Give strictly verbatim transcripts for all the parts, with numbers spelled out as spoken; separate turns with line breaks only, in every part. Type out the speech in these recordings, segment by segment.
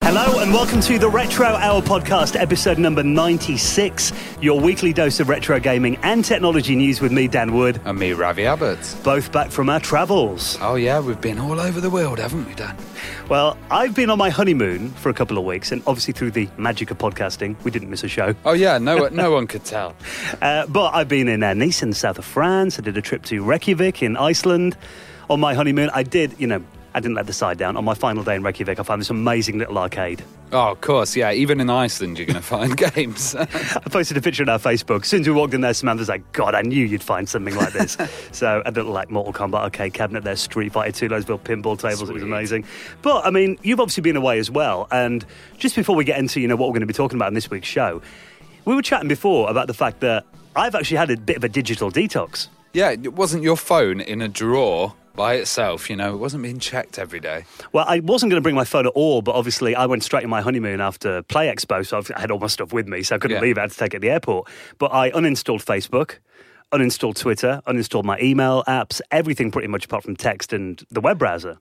Hello and welcome to the Retro Hour podcast, episode number ninety-six, your weekly dose of retro gaming and technology news with me, Dan Wood.
And me, Ravi Abbott.
Both back from our travels.
Oh yeah, we've been all over the world, haven't we, Dan?
Well, I've been on my honeymoon for a couple of weeks, and obviously through the magic of podcasting, we didn't miss a show.
Oh yeah, no no one could tell.
Uh, but I've been in uh, Nice in the south of France. I did a trip to Reykjavik in Iceland. On my honeymoon, I did, you know, I didn't let the side down. On my final day in Reykjavik, I found this amazing little arcade.
Oh, of course, yeah. Even in Iceland, you're going to find games.
I posted a picture on our Facebook. As soon as we walked in there, Samantha's like, God, I knew you'd find something like this. So a little like Mortal Kombat arcade cabinet there, Street Fighter two, loads of pinball tables. Sweet. It was amazing. But, I mean, you've obviously been away as well. And just before we get into, you know, what we're going to be talking about in this week's show, we were chatting before about the fact that I've actually had a bit of a digital detox.
Yeah, it wasn't your phone in a drawer by itself, you know, it wasn't being checked every day.
Well, I wasn't going to bring my phone at all, but obviously I went straight on my honeymoon after Play Expo, so I had all my stuff with me, so I couldn't
yeah.
leave it. I had to take it at the airport. But I uninstalled Facebook, uninstalled Twitter, uninstalled my email apps, everything pretty much apart from text and the web browser.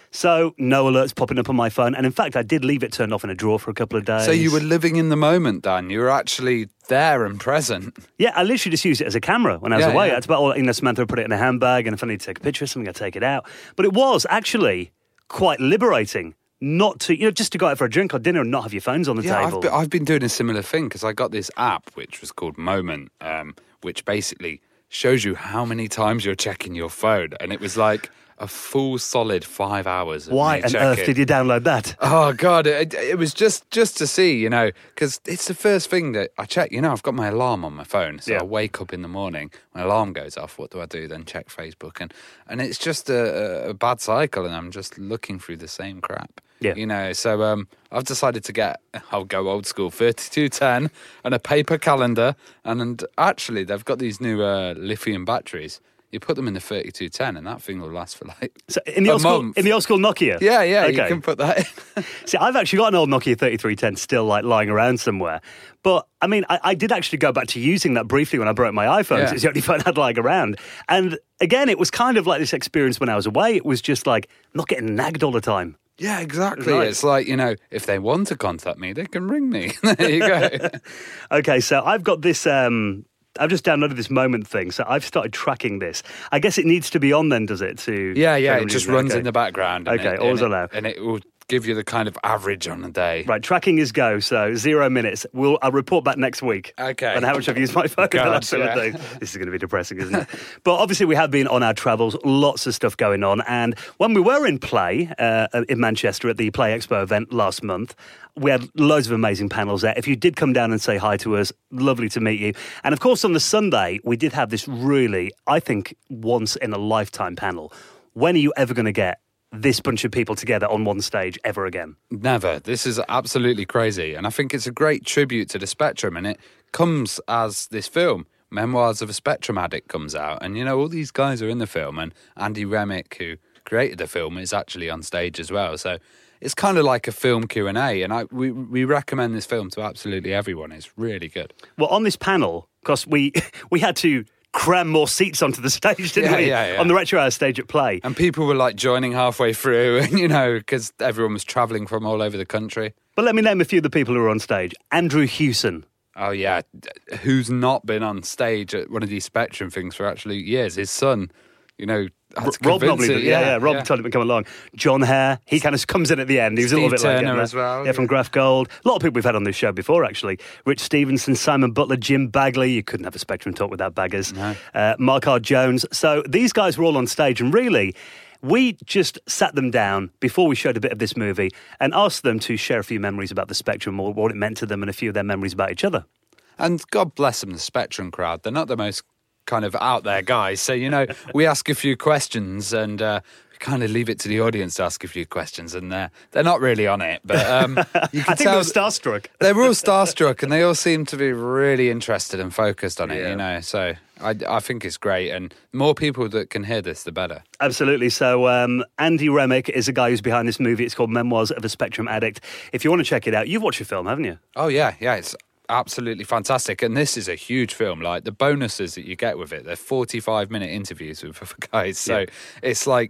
So no alerts popping up on my phone. And in fact, I did leave it turned off in a drawer for a couple of days.
So you were living in the moment, Dan. You were actually there and present.
Yeah, I literally just used it as a camera when I was
yeah,
away.
Yeah.
That's about all. You know, Samantha would put it in a handbag, and if I need to take a picture of something, I take it out. But it was actually quite liberating not to, you know, just to go out for a drink or dinner and not have your phones on the
yeah,
table.
I've been, I've been doing a similar thing because I got this app which was called Moment, um, which basically shows you how many times you're checking your phone. And it was like a full solid five hours. Of
Why
me
on
checking.
earth did you download that?
Oh, God, it, it was just, just to see, you know, because it's the first thing that I check. You know, I've got my alarm on my phone, so
yeah.
I wake up in the morning, my alarm goes off, what do I do? Then check Facebook, and, and it's just a, a bad cycle, and I'm just looking through the same crap.
Yeah.
You know, so um, I've decided to get, I'll go old school, thirty-two ten and a paper calendar, and, and actually they've got these new uh, lithium batteries. You put them in the thirty-two ten and that thing will last for like
so in the
a
old school,
month.
in the old school Nokia?
Yeah, yeah,
okay.
You can put that in.
See, I've actually got an old Nokia thirty-three ten still like lying around somewhere. But, I mean, I, I did actually go back to using that briefly when I broke my iPhone.
Yeah.
So it's the only phone I had lying around. And again, it was kind of like this experience when I was away. It was just like not getting nagged all the time.
Yeah, exactly.
Nice.
It's like, you know, if they want to contact me, they can ring me. There you go.
Okay, so I've got this... Um, I've just downloaded this Moment thing, so I've started tracking this. I guess it needs to be on then, does it? To
Yeah, yeah, it
to
just
use
runs
okay.
in the background. And
Okay,
it,
always
and
allow.
It, and it will give you the kind of average on a day.
Right, tracking is go, so zero minutes. We'll I'll report back next week.
Okay.
On how much I've used my phone for the last seven days. This is going to be depressing, isn't it? But obviously we have been on our travels, lots of stuff going on. And when we were in Play, uh, in Manchester at the Play Expo event last month, we had loads of amazing panels there. If you did come down and say hi to us, lovely to meet you. And of course on the Sunday, we did have this really, I think, once in a lifetime panel. When are you ever going to get this bunch of people together on one stage ever again?
Never. This is absolutely crazy. And I think it's a great tribute to the Spectrum. And it comes as this film, Memoirs of a Spectrum Addict, comes out. And, you know, all these guys are in the film. And Andy Remick, who created the film, is actually on stage as well. So it's kind of like a film Q and A. And I, we, we recommend this film to absolutely everyone. It's really good.
Well, on this panel, because we, we had to cram more seats onto the stage, didn't
Yeah,
we?
yeah, yeah.
On the Retro Hour stage at Play.
And people were like joining halfway through, and you know, because everyone was travelling from all over the country.
But let me name a few of the people who were on stage. Andrew Hewson.
Oh, yeah. Who's not been on stage at one of these Spectrum things for actually years? His son, you know, had to
Rob
convince
probably,
it.
yeah, yeah, Rob yeah. told him to come along. John Hare, he kind of comes in at the end. He was
Steve
a little bit
Turner
like
as well.
Yeah, from Graph Gold. A lot of people we've had on this show before, actually. Rich Stevenson, Simon Butler, Jim Bagley. You couldn't have a Spectrum talk without baggers.
No.
Uh, Mark R. Jones. So these guys were all on stage, and really, we just sat them down before we showed a bit of this movie and asked them to share a few memories about the Spectrum, or what it meant to them, and a few of their memories about each other.
And God bless them, the Spectrum crowd. They're not the most kind of out there guys. So, you know, we ask a few questions and uh, we kind of leave it to the audience to ask a few questions, and they're, they're not really on it. But um, you can
I think
tell
they were starstruck.
They were all starstruck, and they all seem to be really interested and focused on it,
Yeah.
you know. So I, I think it's great, and more people that can hear this, the better.
Absolutely. So um, Andy Remick is a guy who's behind this movie. It's called Memoirs of a Spectrum Addict. If you want to check it out, you've watched the film, haven't you?
Oh, yeah, yeah, it's absolutely fantastic. And this is a huge film. Like, the bonuses that you get with it, they're forty-five minute interviews with guys. So
Yeah.
it's like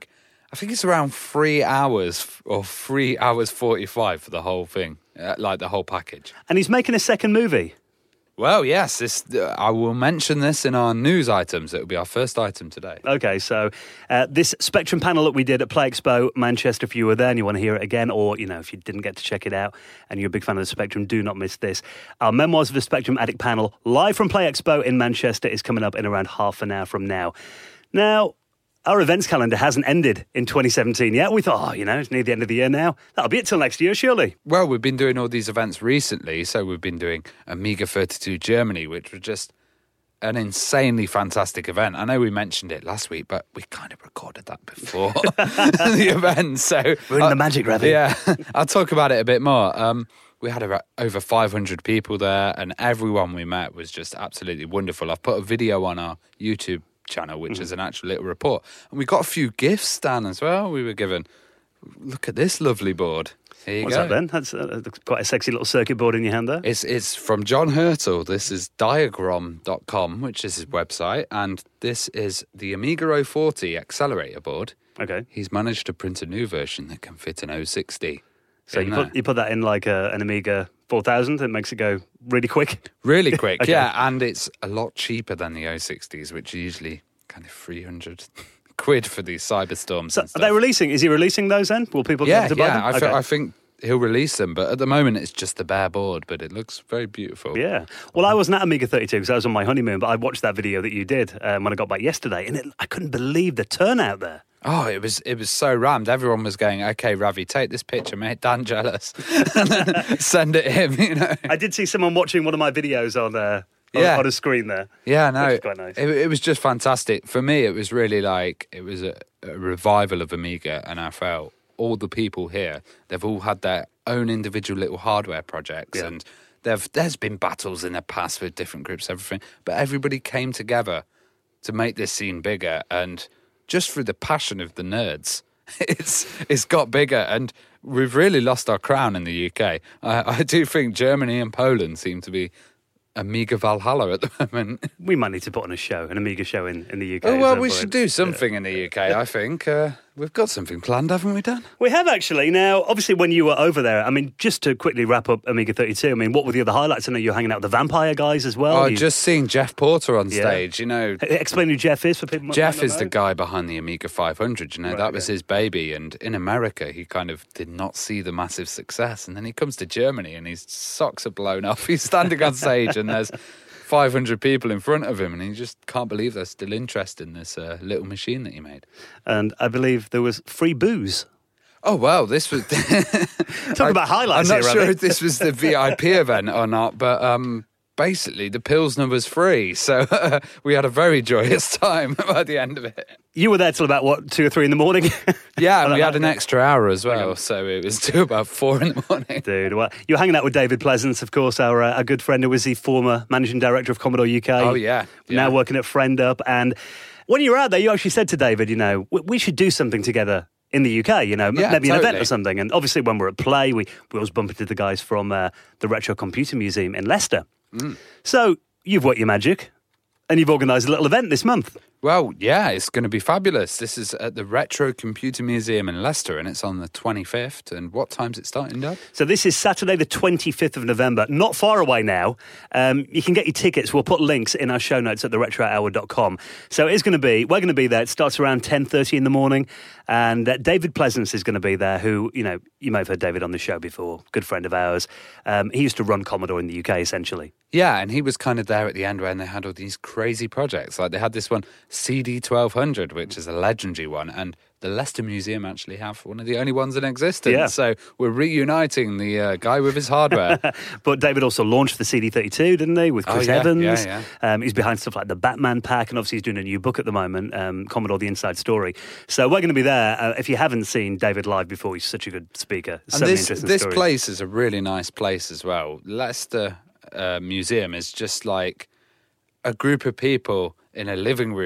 I think it's around three hours or three hours forty-five for the whole thing, uh, like the whole package.
And he's making a second movie.
Well, yes, this, uh, I will mention this in our news items. It will be our first item today.
Okay, so uh, this Spectrum panel that we did at Play Expo Manchester, if you were there and you want to hear it again, or, you know, if you didn't get to check it out and you're a big fan of the Spectrum, do not miss this. Our Memoirs of a Spectrum Addict panel, live from Play Expo in Manchester, is coming up in around half an hour from now. Now, our events calendar hasn't ended in twenty seventeen yet. We thought, oh, you know, it's near the end of the year now. That'll be it till next year, surely.
Well, we've been doing all these events recently. So we've been doing Amiga thirty-two Germany, which was just an insanely fantastic event. I know we mentioned it last week, but we kind of recorded that before the event. So
we're in uh, the magic, Ravi.
Yeah, I'll talk about it a bit more. Um, we had about over five hundred people there, and everyone we met was just absolutely wonderful. I've put a video on our YouTube channel, which mm-hmm. is an actual little report, and we got a few gifts, Dan, as well. We were given, look at this lovely board. Here you
What's
go.
that then? That's uh, quite a sexy little circuit board in your hand there.
It's it's from John Hurtle. This is diagram dot com, which is his website, and this is the Amiga oh forty accelerator board.
Okay.
He's managed to print a new version that can fit an oh sixty.
So you put, you put that in like a, an Amiga four thousand, it makes it go really quick?
Really quick,
okay.
Yeah, and it's a lot cheaper than the oh sixties, which are usually kind of three hundred quid for these Cyberstorms
so
and stuff.
Are they releasing, is he releasing those then? Will people
yeah,
be able to buy
yeah,
them?
I,
okay.
th- I think he'll release them, but at the moment it's just the bare board, but it looks very beautiful.
Yeah. Well, I wasn't at Amiga thirty-two because I was on my honeymoon, but I watched that video that you did um, when I got back yesterday, and it, I couldn't believe the turnout there.
Oh, it was it was so rammed. Everyone was going, okay, Ravi, take this picture, mate. Dan jealous. And then send it him, you know.
I did see someone watching one of my videos on uh, on,
yeah.
on a screen there.
Yeah, no.
Which is quite nice.
It, it was just fantastic. For me, it was really like, it was a, a revival of Amiga, and I felt all the people here, they've all had their own individual little hardware projects,
yeah.
and they've, there's been battles in the past with different groups, everything, but everybody came together to make this scene bigger, and just through the passion of the nerds, it's it's got bigger, and we've really lost our crown in the U K. I, I do think Germany and Poland seem to be Amiga Valhalla at the moment.
We might need to put on a show, an Amiga show in, in the U K.
Oh, well, we should do something yeah. in the U K, I think. Uh, we've got something planned, haven't we, Dan?
We have, actually. Now, obviously, when you were over there, I mean, just to quickly wrap up Amiga thirty-two, I mean, what were the other highlights? I know you're hanging out with the Vampire guys as well.
Oh,
you...
just seeing Jeff Porter on
yeah.
stage, you know.
Explain who Jeff is for people.
Jeff is the guy behind the Amiga five hundred, you know.
Right,
that
okay. was
his baby, and in America, he kind of did not see the massive success, and then he comes to Germany, and his socks are blown off. He's standing on stage, and there's five hundred people in front of him, and he just can't believe there's still interest in this uh, little machine that he made.
And I believe there was free booze.
Oh, well, this was...
Talk I, about highlights
I'm not
here,
sure
Ravi.
if this was the V I P event or not, but um, basically the Pilsner was free, so uh, we had a very joyous time by the end of it.
You were there till about, what, two or three in the morning?
Yeah, and we had an extra hour as well, so it was till about four in the morning.
Dude, well, you're hanging out with David Pleasance, of course, our, uh, our good friend who was the former managing director of Commodore U K.
Oh, yeah. yeah.
Now working at FriendUp. And when you were out there, you actually said to David, you know, we, we should do something together in the U K, you know,
yeah,
maybe
totally.
an event or something. And obviously when we're at Play, we, we always bump into the guys from uh, the Retro Computer Museum in Leicester. Mm. So you've worked your magic and you've organised a little event this month.
Well, yeah, it's going to be fabulous. This is at the Retro Computer Museum in Leicester, and it's on the twenty-fifth. And what time's it starting, Dad?
So this is Saturday the twenty-fifth of November. Not far away now. Um, you can get your tickets. We'll put links in our show notes at the retro hour dot com. So it's going to be, we're going to be there. It starts around ten thirty in the morning. And uh, David Pleasance is going to be there, who, you know, you may have heard David on the show before, good friend of ours. Um, he used to run Commodore in the U K, essentially.
Yeah, and he was kind of there at the end when they had all these crazy projects. Like they had this one, C D twelve hundred, which is a legendary one, and the Leicester Museum actually have one of the only ones in existence.
Yeah.
So we're reuniting the uh, guy with his hardware.
But David also launched the C D thirty-two, didn't he, with Chris
oh, yeah,
Evans?
Yeah, yeah.
Um, he's behind stuff like the Batman pack, and obviously he's doing a new book at the moment, um, Commodore The Inside Story. So we're going to be there. Uh, if you haven't seen David live before, he's such a good speaker.
And
so many
this,
interesting
this
stories.
place is a really nice place as well. Leicester uh, Museum is just like a group of people in a living room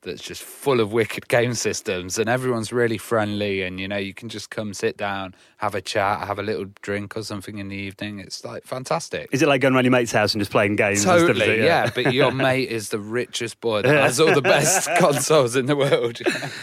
that's just full of wicked game systems, and everyone's really friendly, and you know you can just come sit down, have a chat, have a little drink or something in the evening. It's like fantastic.
Is it like going around your mate's house and just playing games?
Totally,
and stuff, yeah.
yeah. But your mate is the richest boy that has all the best consoles in the world.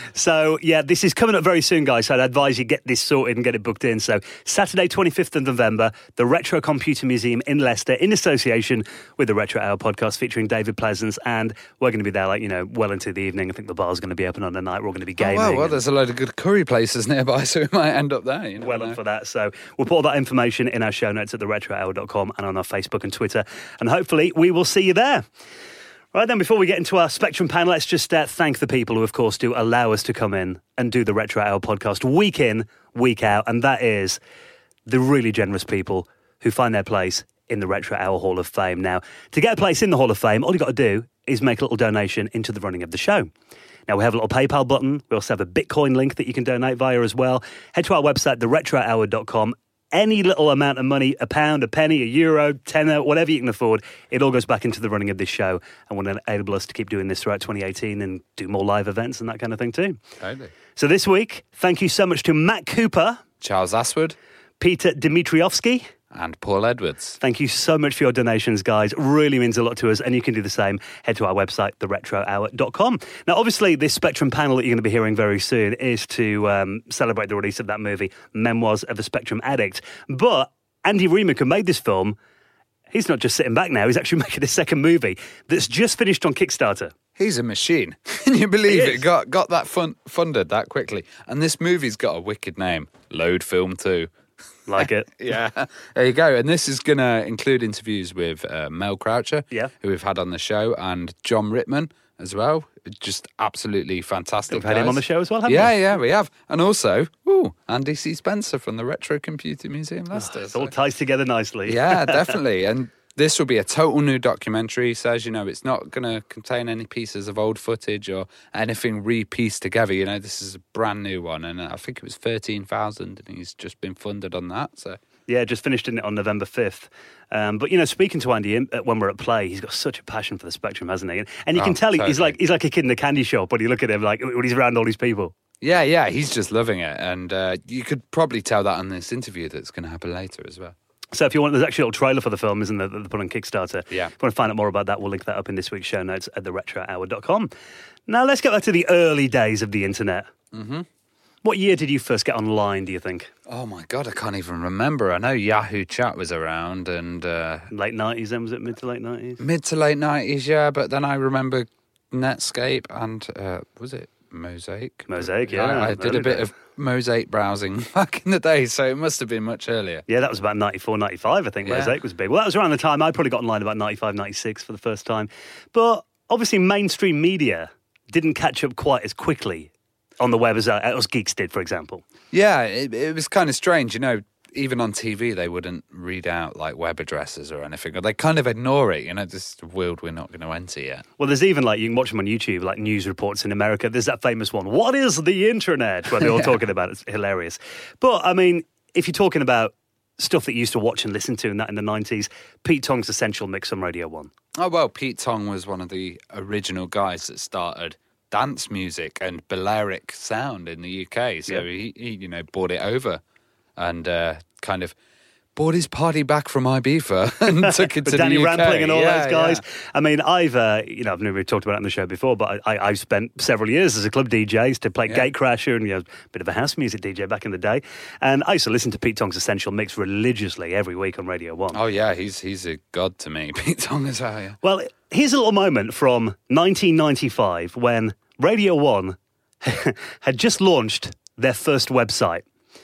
So yeah, this is coming up very soon, guys. So I'd advise you get this sorted and get it booked in. So Saturday, twenty-fifth of November, the Retro Computer Museum in Leicester, in association with the Retro Hour podcast, featuring David Pleasance, and we're going to be there, like you know, well into the evening. I think the bar's going to be open on the night. We're all going to be gaming.
Oh, well, well, there's a load of good curry places nearby, so we might end up there. You know,
well up for that. So we'll put all that information in our show notes at the retro hour dot com and on our Facebook and Twitter, and hopefully we will see you there. Right then, before we get into our Spectrum panel, let's just uh, thank the people who, of course, do allow us to come in and do the Retro Hour podcast week in, week out, and that is the really generous people who find their place in the Retro Hour Hall of Fame. Now, to get a place in the Hall of Fame, all you've got to do is make a little donation into the running of the show. Now, we have a little PayPal button. We also have a Bitcoin link that you can donate via as well. Head to our website, the retro hour dot com. Any little amount of money, a pound, a penny, a euro, tenner, whatever you can afford, it all goes back into the running of this show and will enable us to keep doing this throughout twenty eighteen and do more live events and that kind of thing too.
Totally.
So this week, thank you so much to Matt Cooper,
Charles Aswood,
Peter Dimitriovsky,
and Paul Edwards.
Thank you so much for your donations, guys. Really means a lot to us, and you can do the same. Head to our website, the retro hour dot com. Now, obviously, this Spectrum panel that you're going to be hearing very soon is to um, celebrate the release of that movie, Memoirs of a Spectrum Addict. But Andy Remick, who made this film, he's not just sitting back now, he's actually making a second movie that's just finished on Kickstarter.
He's a machine. Can you believe it? Got got that fun, funded that quickly. And this movie's got a wicked name, Load Film two.
Like it.
Yeah. There you go. And this is going to include interviews with uh, Mel Croucher,
yeah.
who we've had on the show, and John Rittman as well. Just absolutely fantastic.
We've had
guys.
him on the show as well, haven't
yeah,
we?
Yeah, yeah, we have. And also, ooh, Andy C. Spencer from the Retro Computer Museum Leicester.
Oh, it all ties together nicely.
Yeah, definitely. And this will be a total new documentary. So, as you know, it's not going to contain any pieces of old footage or anything re-pieced together. You know, this is a brand new one. And I think it was thirteen thousand and he's just been funded on that. So,
yeah, just finished it on November fifth. Um, but, you know, speaking to Andy when we're at Play, he's got such a passion for the Spectrum, hasn't he? And, and you
oh,
can tell
totally.
he's like he's like a kid in a candy shop when you look at him, like when he's around all these people.
Yeah, yeah, he's just loving it. And uh, you could probably tell that on this interview that's going to happen later as well.
So if you want, there's actually a little trailer for the film, isn't there, that they put on Kickstarter?
Yeah.
If you want to find out more about that, we'll link that up in this week's show notes at the retro hour dot com. Now, let's get back to the early days of the internet.
Mm-hmm.
What year did you first get online, do you think?
Oh, my God, I can't even remember. I know Yahoo Chat was around and... Uh,
late nineties then, was it? Mid to late nineties?
Mid to late nineties, yeah, but then I remember Netscape and, uh, was it Mosaic?
Mosaic, yeah.
I, I did a bit days. of Mosaic browsing back in the day, so it must have been much earlier.
Yeah, that was about ninety-four, ninety-five, I think yeah. Mosaic was big. Well, that was around the time I probably got online about ninety-five, ninety-six for the first time. But obviously mainstream media didn't catch up quite as quickly on the web as, uh, as Geeks did, for example.
Yeah, it, it was kind of strange, you know. Even on T V, they wouldn't read out like web addresses or anything, or they kind of ignore it. You know, this is a world we're not going to enter yet.
Well, there's even like you can watch them on YouTube, like news reports in America. There's that famous one, "What is the internet?" where they're all yeah. talking about it. It's hilarious. But I mean, if you're talking about stuff that you used to watch and listen to and that in the nineties, Pete Tong's Essential Mix on Radio One.
Oh well, Pete Tong was one of the original guys that started dance music and Balearic sound in the U K. So yep. he, he, you know, brought it over. And uh, kind of brought his party back from Ibiza and took it to
Danny
the U K.
Rampling and all
yeah,
those guys.
Yeah.
I mean, I've, uh, you know, I've never talked about it on the show before, but I, I've spent several years as a club D J to play yeah. Gatecrasher and, you know, a bit of a house music D J back in the day. And I used to listen to Pete Tong's Essential Mix religiously every week on Radio One.
Oh, yeah, he's he's a god to me, Pete Tong as well, yeah.
Well, here's a little moment from nineteen ninety-five when Radio One had just launched their first website.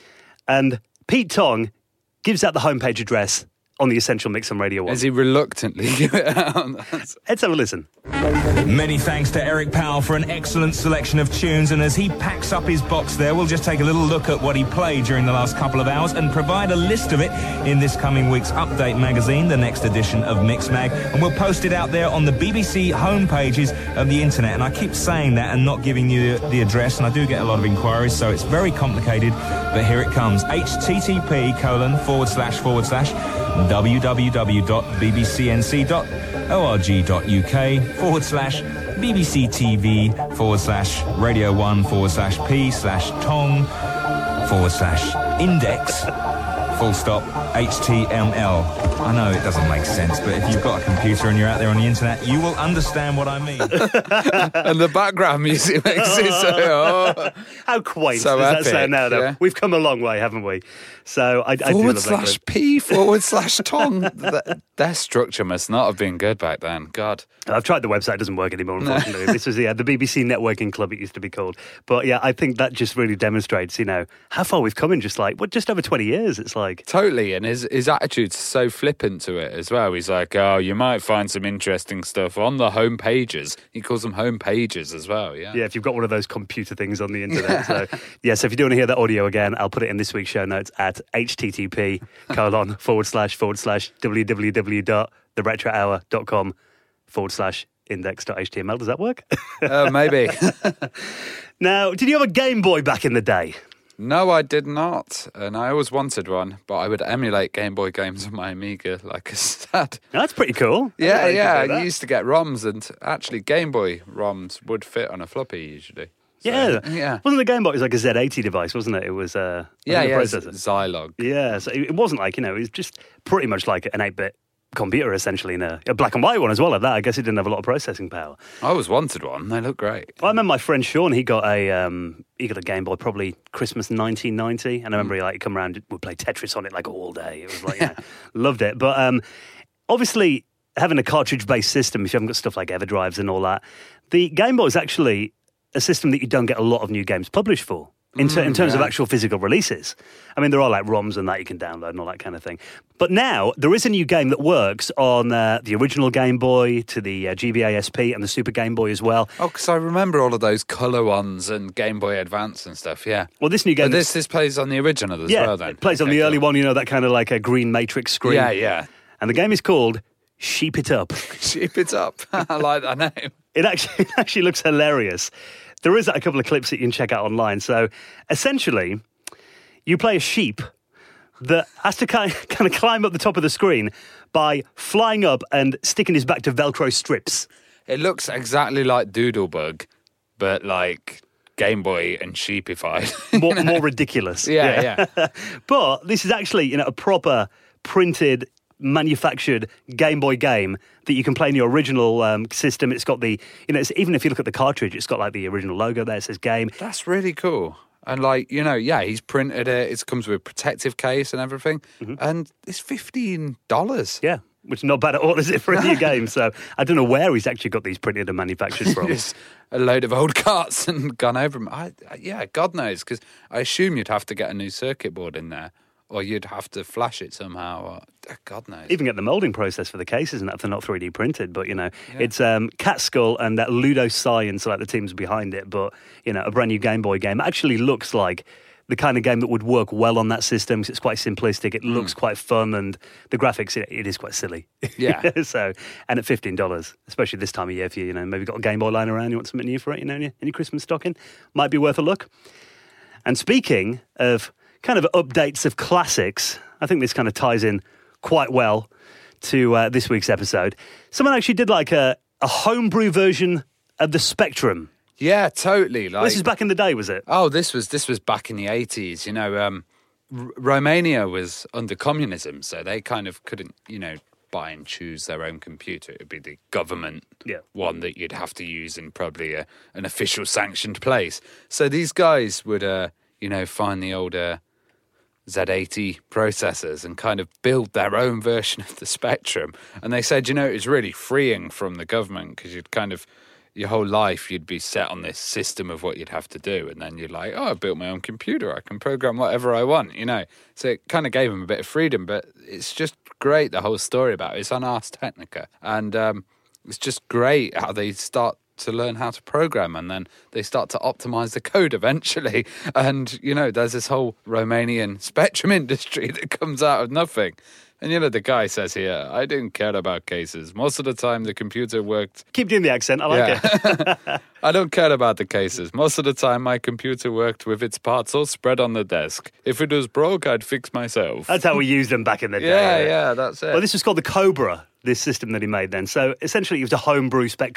And Pete Tong gives out the homepage address on the Essential Mix on Radio one.
As he reluctantly give it out.
Let's have a listen.
Many thanks to Eric Powell for an excellent selection of tunes, and as he packs up his box there, we'll just take a little look at what he played during the last couple of hours and provide a list of it in this coming week's Update magazine, the next edition of Mixmag, and we'll post it out there on the B B C homepages of the internet. And I keep saying that and not giving you the, the address, and I do get a lot of inquiries, so it's very complicated, but here it comes. http colon forward slash forward slash www.bbcnc.org.uk forward slash bbc.tv forward slash radio one forward slash p slash tong forward slash index full stop H T M L. I know it doesn't make sense, but if you've got a computer and you're out there on the internet, you will understand what I mean.
And the background music makes it so... Oh.
How quaint
So
does
epic,
that sound now, though?
yeah.
We've come a long way, haven't we? So I, I do
Forward
love
slash
that.
P forward slash Tong. Th- Their structure must not have been good back then. God.
I've tried the website, it doesn't work anymore, unfortunately. This was yeah, the B B C Networking Club, it used to be called. But yeah, I think that just really demonstrates, you know, how far we've come in just like, what, just over twenty years, it's like.
Totally, and his his attitude's so flippant to it as well. He's like, oh, you might find some interesting stuff on the home pages. He calls them home pages as well, yeah.
Yeah, if you've got one of those computer things on the internet. So, yeah, so if you do want to hear that audio again, I'll put it in this week's show notes at http colon forward slash forward slash www.theretrohour.com forward slash index.html. Does that work?
Uh, maybe.
Now, did you have a Game Boy back in the day?
No, I did not, and I always wanted one, but I would emulate Game Boy games on my Amiga, like I said.
That's pretty cool. I
Yeah,
didn't know you could
yeah,
do that.
you used to get ROMs, and actually Game Boy ROMs would fit on a floppy usually. So,
Yeah.
yeah.
Wasn't the Game Boy, it was like a Z eighty device, wasn't it? It was uh,
Yeah,
a
yeah,
processor.
Zilog.
Yeah, so it it wasn't like, you know, it was just pretty much like an eight-bit computer, essentially, in a, a black and white one as well at that. I guess it didn't have a lot of processing power.
I always wanted one. They look great.
I remember my friend Sean, he got a um, he got a Game Boy probably Christmas nineteen ninety, and I remember he like come around, would play Tetris on it like all day. It was like, you know, loved it. But um, obviously, having a cartridge-based system, if you haven't got stuff like EverDrives and all that, the Game Boy is actually a system that you don't get a lot of new games published for. In, ter- in terms of
yeah.
actual physical releases. I mean, there are like ROMs and that you can download and all that kind of thing. But now, there is a new game that works on uh, the original Game Boy, to the uh, G B A S P and the Super Game Boy as well.
Oh, because I remember all of those colour ones and Game Boy Advance and stuff, yeah.
Well, this new game...
But this, this plays on the original as
yeah,
well, then?
it plays on
Okay,
the early
cool.
one, you know, that kind of like a green matrix screen.
Yeah, yeah.
And the game is called Sheep It Up.
Sheep it up. I like that name.
It actually, it actually looks hilarious. There is a couple of clips that you can check out online. So, essentially, you play a sheep that has to kind of, kind of climb up the top of the screen by flying up and sticking his back to Velcro strips.
It looks exactly like Doodlebug, but like Game Boy and sheepified.
More, more ridiculous.
Yeah, yeah.
But this is actually, you know, a proper printed, manufactured Game Boy game that you can play in your original um, system. It's got the, you know, it's, even if you look at the cartridge, it's got like the original logo there. It says game.
That's really cool. And like, you know, yeah, he's printed it. It comes with a protective case and everything.
Mm-hmm.
And it's fifteen dollars.
Yeah, which is not bad at all, is it, for a new game? So I don't know where he's actually got these printed and manufactured from.
Just a load of old carts and gone over them. I, yeah, God knows, because I assume you'd have to get a new circuit board in there, or you'd have to flash it somehow. Or, God knows.
Even get the moulding process for the cases and that if they're not three D printed. But, you know, yeah. it's um, Catskull and that Ludo Science, like the teams behind it. But, you know, a brand new Game Boy game actually looks like the kind of game that would work well on that system. It's quite simplistic. It looks mm. quite fun, and the graphics, it, it is quite silly.
Yeah.
So, and at fifteen dollars, especially this time of year, if you, you know, maybe got a Game Boy lying around, you want something new for it, you know, in your, in your Christmas stocking, might be worth a look. And speaking of kind of updates of classics, I think this kind of ties in quite well to uh, this week's episode. Someone actually did like a, a homebrew version of the Spectrum.
Yeah, totally. Like,
this is back in the day, was it?
Oh, this was this was back in the eighties. You know, um, R- Romania was under communism, so they kind of couldn't, you know, buy and choose their own computer. It would be the government
yeah.
one that you'd have to use in probably a, an official sanctioned place. So these guys would, uh, you know, find the older Z eighty processors and kind of build their own version of the Spectrum. And they said, you know, it was really freeing from the government because you'd kind of, your whole life you'd be set on this system of what you'd have to do. And then you're like, oh, I built my own computer. I can program whatever I want, you know. So it kind of gave them a bit of freedom. But it's just great, the whole story about it. It's on Ars Technica. And um, it's just great how they start to learn how to program, and then they start to optimize the code eventually. And, you know, there's this whole Romanian Spectrum industry that comes out of nothing. And, you know, the guy says here, I didn't care about cases. Most of the time the computer worked...
Keep doing the accent, I like
yeah.
it.
I don't care about the cases. Most of the time my computer worked with its parts all spread on the desk. If it was broke, I'd fix myself.
That's how we used them back in the day.
Yeah, yeah, that's it.
Well, this was called the Cobra, this system that he made then. So essentially it was a homebrew Spectrum.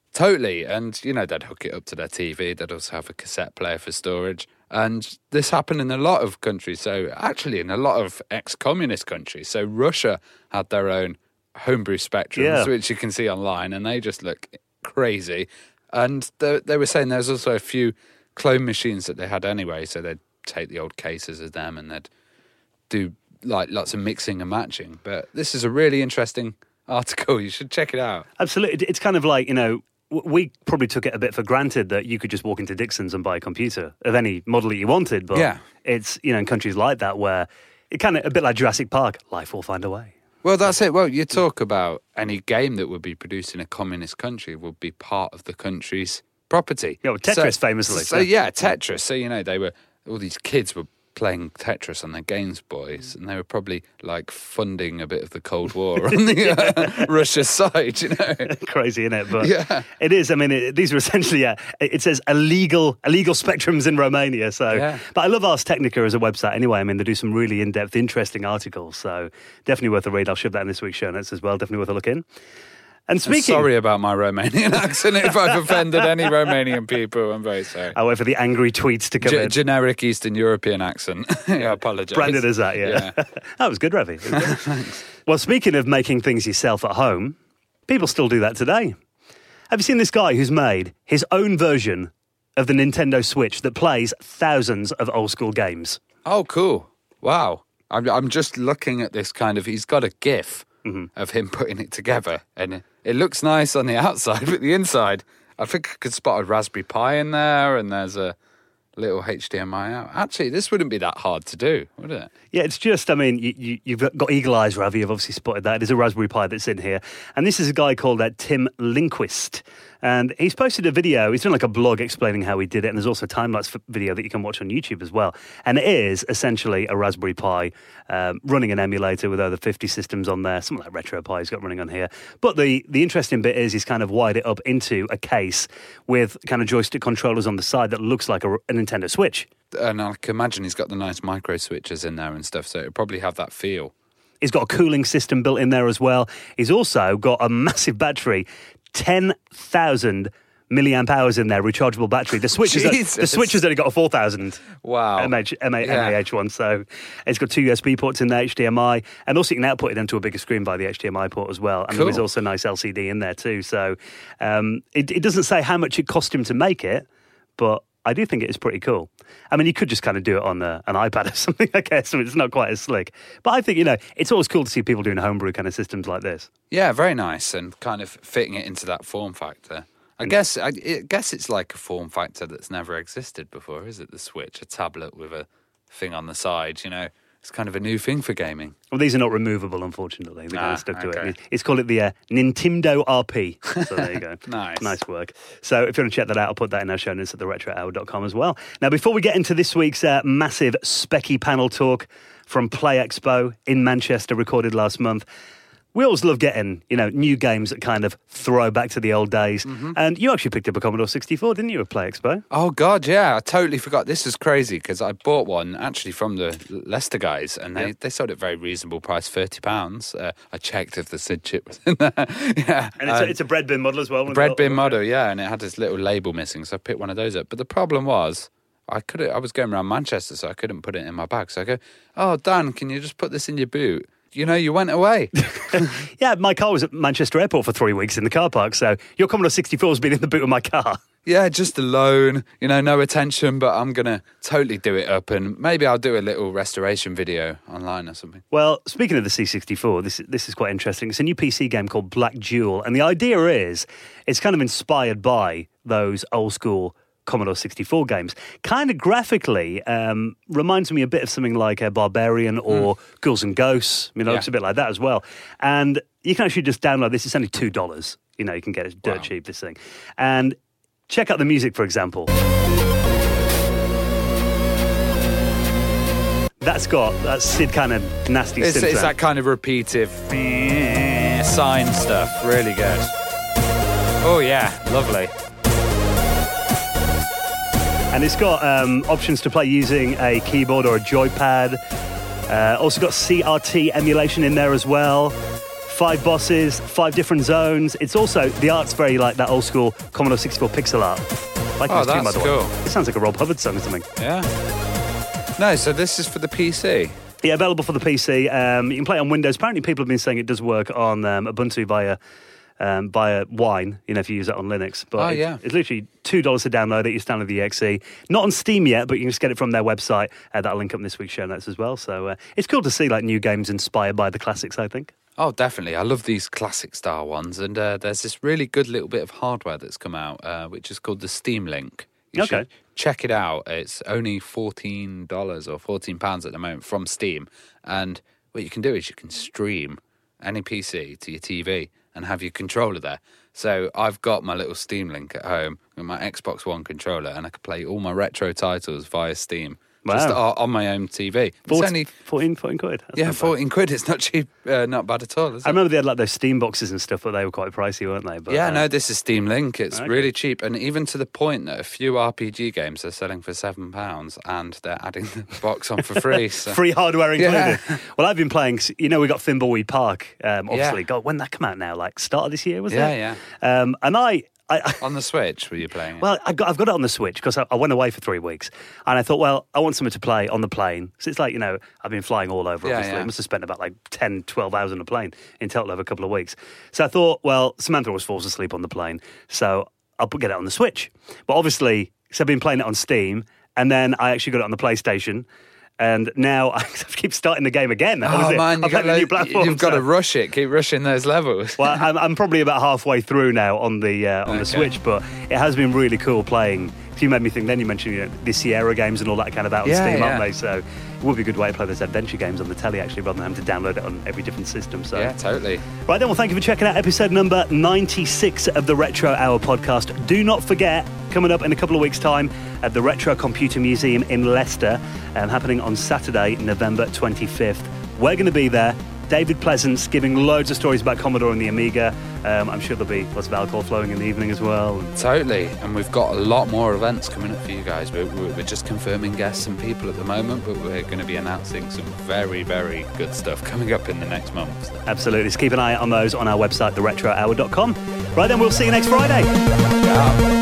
Totally. And, you know, they'd hook it up to their T V. They'd also have a cassette player for storage. And this happened in a lot of countries. So actually in a lot of ex-communist countries. So Russia had their own homebrew Spectrums,
Yeah.
which you can see online, and they just look crazy. And they, they were saying there's also a few clone machines that they had anyway. So they'd take the old cases of them and they'd do like lots of mixing and matching. But this is a really interesting article. You should check it out.
Absolutely. It's kind of like, you know, w- we probably took it a bit for granted that you could just walk into Dixon's and buy a computer of any model that you wanted. But
Yeah.
it's, you know, in countries like that where it kind of a bit like Jurassic Park, life will find a way.
Well, that's it. Well, you talk about any game that would be produced in a communist country would be part of the country's property.
Yeah, well, Tetris famously.
So, yeah, Tetris. So, you know, they were, all these kids were playing Tetris on their Games Boys, and they were probably like funding a bit of the Cold War on the uh, Russia side, you know.
Crazy, isn't it? But
Yeah.
it is. I mean, it, these are essentially, yeah, it it says illegal illegal Spectrums in Romania. So,
Yeah.
But I love Ars Technica as a website anyway. I mean, they do some really in-depth, interesting articles. So definitely worth a read. I'll shove that in this week's show notes as well. Definitely worth a look in. And speaking...
Sorry about my Romanian accent. If I've offended any Romanian people, I'm very sorry.
I'll wait for the angry tweets to come
G-
in.
generic Eastern European accent. I apologise.
Branded as that, yeah.
Yeah.
That was good, Ravi. It was good. Thanks. Well, speaking of making things yourself at home, people still do that today. Have you seen this guy who's made his own version of the Nintendo Switch that plays thousands of old school games?
Oh, cool. Wow. I'm, I'm just looking at this kind of, he's got a GIF
Mm-hmm.
of him putting it together. And it, it looks nice on the outside, but the inside, I think I could spot a Raspberry Pi in there, and there's a little H D M I out. Actually, this wouldn't be that hard to do, would it?
Yeah, it's just, I mean, you, you, you've got eagle eyes, Ravi. You've obviously spotted that. There's a Raspberry Pi that's in here. And this is a guy called uh, Tim Lindquist. And he's posted a video. He's done like a blog explaining how he did it. And there's also a time-lapse video that you can watch on YouTube as well. And it is essentially a Raspberry Pi um, running an emulator with over fifty systems on there. Something like RetroPie he's got running on here. But the, the interesting bit is he's kind of wired it up into a case with kind of joystick controllers on the side that looks like a, a Nintendo Switch.
And I can imagine he's got the nice micro switches in there and stuff, so it'll probably have that feel.
He's got a cooling system built in there as well. He's also got a massive battery, ten thousand milliamp hours in there, rechargeable battery. The Switch, is, the Switch has only got a four thousand
Wow.
M A H, M A,
Yeah.
M A H one. So it's got two U S B ports in there, H D M I, and also you can output it into a bigger screen by the H D M I port as well. And
Cool.
there is also a nice L C D in there too. So um, it, it doesn't say how much it cost him to make it, but I do think it is pretty cool. I mean, you could just kind of do it on a, an iPad or something, I guess, so it's not quite as slick. But I think, you know, it's always cool to see people doing homebrew kind of systems like this.
Yeah, very nice, and kind of fitting it into that form factor. I guess I, I guess it's like a form factor that's never existed before, is it? The Switch, a tablet with a thing on the side, you know. It's kind of a new thing for gaming.
Well, these are not removable, unfortunately. They're kind
Ah,
of stuck to
okay.
it. It's called it the uh, Nintendo R P. So there you go.
Nice.
Nice work. So if you want to check that out, I'll put that in our show notes at the retro hour dot com as well. Now, before we get into this week's uh, massive specky panel talk from Play Expo in Manchester, recorded last month, we always love getting, you know, new games that kind of throw back to the old days.
Mm-hmm.
And you actually picked up a Commodore sixty-four, didn't you, at Play Expo?
Oh, God, yeah. I totally forgot. This is crazy because I bought one actually from the Leicester guys, and they,
Yeah.
they sold it at a very reasonable price, thirty pounds. Uh, I checked if the S I D chip was in there. yeah.
And it's,
Um,
a, it's a bread bin model as well. one of the
bread
little-
bin model, yeah, and it had this little label missing, so I picked one of those up. But the problem was, I couldn't. I was going around Manchester, so I couldn't put it in my bag. So I go, "Oh, Dan, can you just put this in your boot?" You know, you went away.
Yeah, my car was at Manchester Airport for three weeks in the car park, so your Commodore sixty-four has been in the boot of my car.
Yeah, just alone. You know, no attention, but I'm gonna totally do it up, and maybe I'll do a little restoration video online or something.
Well, speaking of the C sixty-four, this this is quite interesting. It's a new P C game called Black Jewel, and the idea is it's kind of inspired by those old school Commodore sixty-four games. Kind of graphically um, reminds me a bit of something like a Barbarian or mm. Ghouls and Ghosts. You know,
Yeah.
it's a bit like that as well. And you can actually just download this. It's only two dollars. You know, you can get it dirt
Wow.
cheap, this thing. And check out the music, for example. That's got that Sid kind of nasty
It's,
synth
it's
sound.
that kind of repetitive sign stuff. Really good. Oh yeah, lovely.
And it's got um, options to play using a keyboard or a joypad. Uh, also got C R T emulation in there as well. five bosses, five different zones. It's also, the art's very like that old school Commodore sixty-four pixel art. Like
Oh,
this tune, by
that's
the
cool.
way. It sounds like a Rob Hubbard song or something.
Yeah. No, so this is for the P C.
Yeah, available for the P C. Um, you can play it on Windows. Apparently, people have been saying it does work on um, Ubuntu via um, via Wine, you know, if you use it on Linux. But
Oh,
it's,
yeah.
it's literally two dollars to download it. You download the E X E. Not on Steam yet, but you can just get it from their website. Uh, that'll link up in this week's show notes as well. So uh, it's cool to see like new games inspired by the classics, I think.
Oh, definitely. I love these classic style ones. And uh, there's this really good little bit of hardware that's come out, uh, which is called the Steam Link. You
Okay.
should check it out. It's only fourteen dollars or fourteen pounds at the moment from Steam. And what you can do is you can stream any P C to your T V and have your controller there. So I've got my little Steam Link at home with my Xbox One controller, and I can play all my retro titles via Steam.
Wow.
Just on on my own T V. It's
fourteen,
only,
fourteen, fourteen quid. That's
yeah,
not bad.
fourteen quid. It's not cheap, uh, not bad at all, is
I
it?
remember they had like those Steam boxes and stuff, but they were quite pricey, weren't they? But,
Yeah,
uh,
no, this is Steam Link. It's
Okay.
really cheap, and even to the point that a few R P G games are selling for seven pounds, and they're adding the box on for free. So.
free hardware included.
Yeah.
Well, I've been playing, you know, we got Thimbleweed Park, um, obviously.
Yeah.
God, when that come out now? Like, start of this year, was
Yeah,
it?
yeah.
yeah. Um, and I... I, I
On the Switch, were you playing it?
Well, I got, I've got it on the Switch because I, I went away for three weeks and I thought, well, I want something to play on the plane. So it's like, you know, I've been flying all over,
Yeah,
obviously.
yeah.
I must have spent about like ten, twelve hours on a plane in total over a couple of weeks. So I thought, well, Samantha always falls asleep on the plane, so I'll put, get it on the Switch. But obviously, so I've been playing it on Steam and then I actually got it on the PlayStation. And now I keep starting the game again. That was
oh
it.
man,
I
you got
played the new
lo-
platform,
you've got
so-
to rush it. Keep rushing those levels.
Well, I'm, I'm probably about halfway through now on the uh, on the
Okay.
Switch, but it has been really cool playing. You made me think. Then you mentioned, you know, the Sierra games and all that kind of out on
Yeah,
Steam, aren't
yeah.
they? So it would be a good way to play those adventure games on the telly, actually, rather than having to download it on every different system. So
Yeah, totally.
right then, well, thank you for checking out episode number ninety-six of the Retro Hour podcast. Do not forget, coming up in a couple of weeks' time at the Retro Computer Museum in Leicester, um, happening on Saturday, November twenty-fifth. We're going to be there. David Pleasance giving loads of stories about Commodore and the Amiga. Um, I'm sure there'll be lots of alcohol flowing in the evening as well.
Totally. And we've got a lot more events coming up for you guys. We're, we're we're just confirming guests and people at the moment, but we're going to be announcing some very, very good stuff coming up in the next month.
Absolutely. So keep an eye out on those on our website, the retro hour dot com. Right then, we'll see you next Friday.
Ciao.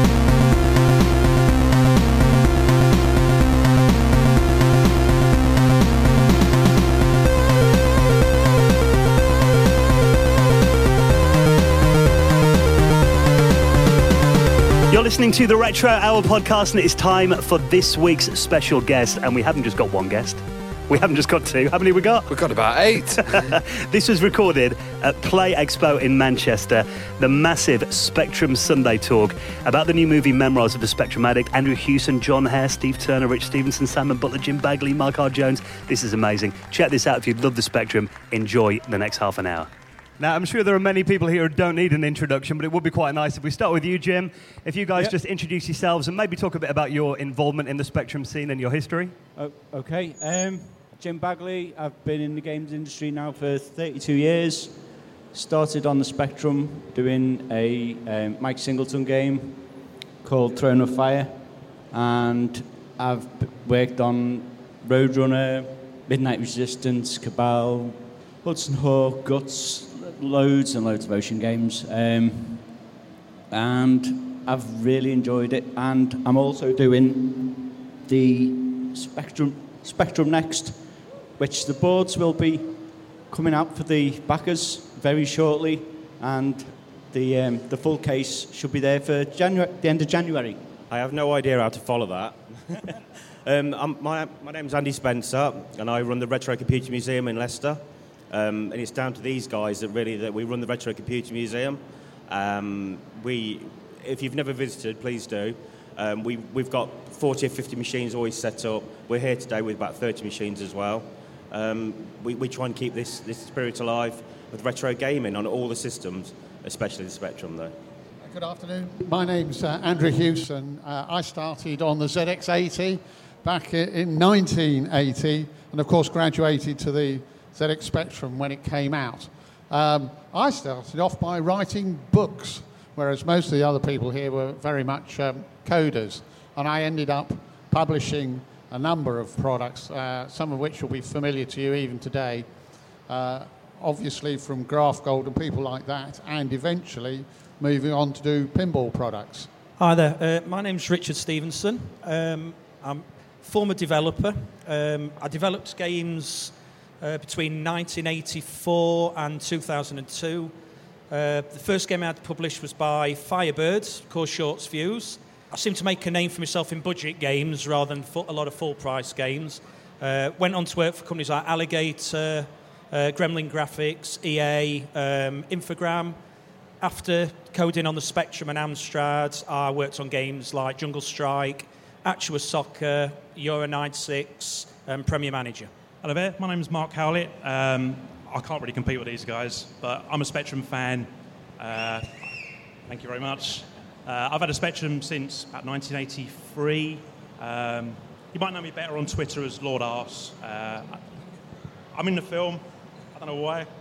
You're listening to the Retro Hour podcast, and it's time for this week's special guest. And we haven't just got one guest. We haven't just got two. How many we got?
We've got about eight.
This was recorded at Play Expo in Manchester, the massive Spectrum Sunday talk about the new movie Memoirs of a Spectrum Addict. Andrew Hewson, John Hare, Steve Turner, Rich Stevenson, Simon Butler, Jim Bagley, Mark R. Jones. This is amazing. Check this out if you love the Spectrum. Enjoy the next half an hour. Now, I'm sure there are many people here who don't need an introduction, but it would be quite nice if we start with you, Jim. If you guys
Yep.
just introduce yourselves and maybe talk a bit about your involvement in the Spectrum scene and your history.
Oh, okay. Um, Jim Bagley. I've been in the games industry now for thirty-two years. Started on the Spectrum doing a um, Mike Singleton game called Throne of Fire, and I've b- worked on Roadrunner, Midnight Resistance, Cabal, Hudson Hawk, Guts, loads and loads of ocean games. Um, and I've really enjoyed it. And I'm also doing the Spectrum Spectrum Next, which the boards will be coming out for the backers very shortly, and the um, the full case should be there for January, the end of January.
I have no idea how to follow that. um, I'm, my, my name's Andy Spencer, and I run the Retro Computer Museum in Leicester. Um, and it's down to these guys that really that we run the Retro Computer Museum. Um, we, if you've never visited, please do. Um, we, we've got forty or fifty machines always set up. We're here today with about thirty machines as well. Um, we, we try and keep this, this spirit alive with retro gaming on all the systems, especially the Spectrum, though.
Good afternoon. My name's uh, Andrew Hewson. Uh, I started on the Z X eighty back i- in nineteen eighty, and of course graduated to the Z X Spectrum when it came out. Um, I started off by writing books, whereas most of the other people here were very much um, coders, and I ended up publishing a number of products, uh, some of which will be familiar to you even today. Uh, obviously from Graph Gold and people like that, and eventually moving on to do pinball products.
Hi there, uh, my name's Richard Stevenson. Um, I'm a former developer. Um, I developed games uh, between nineteen eighty-four and two thousand two. Uh, the first game I had published was by Firebirds, of course, Shorts Views. I seem to make a name for myself in budget games rather than full, a lot of full-price games. Uh, went on to work for companies like Alligator, uh, Gremlin Graphics, E A, um, Infogram. After coding on the Spectrum and Amstrad, I worked on games like Jungle Strike, Actua Soccer, Euro ninety-six, and Premier Manager.
Hello there, my name's Mark Howlett. Um, I can't really compete with these guys, but I'm a Spectrum fan. Uh, thank you very much. Uh, I've had a Spectrum since about nineteen eighty-three. Um, you might know me better on Twitter as Lord Arse. Uh, I'm in the film. I don't know why.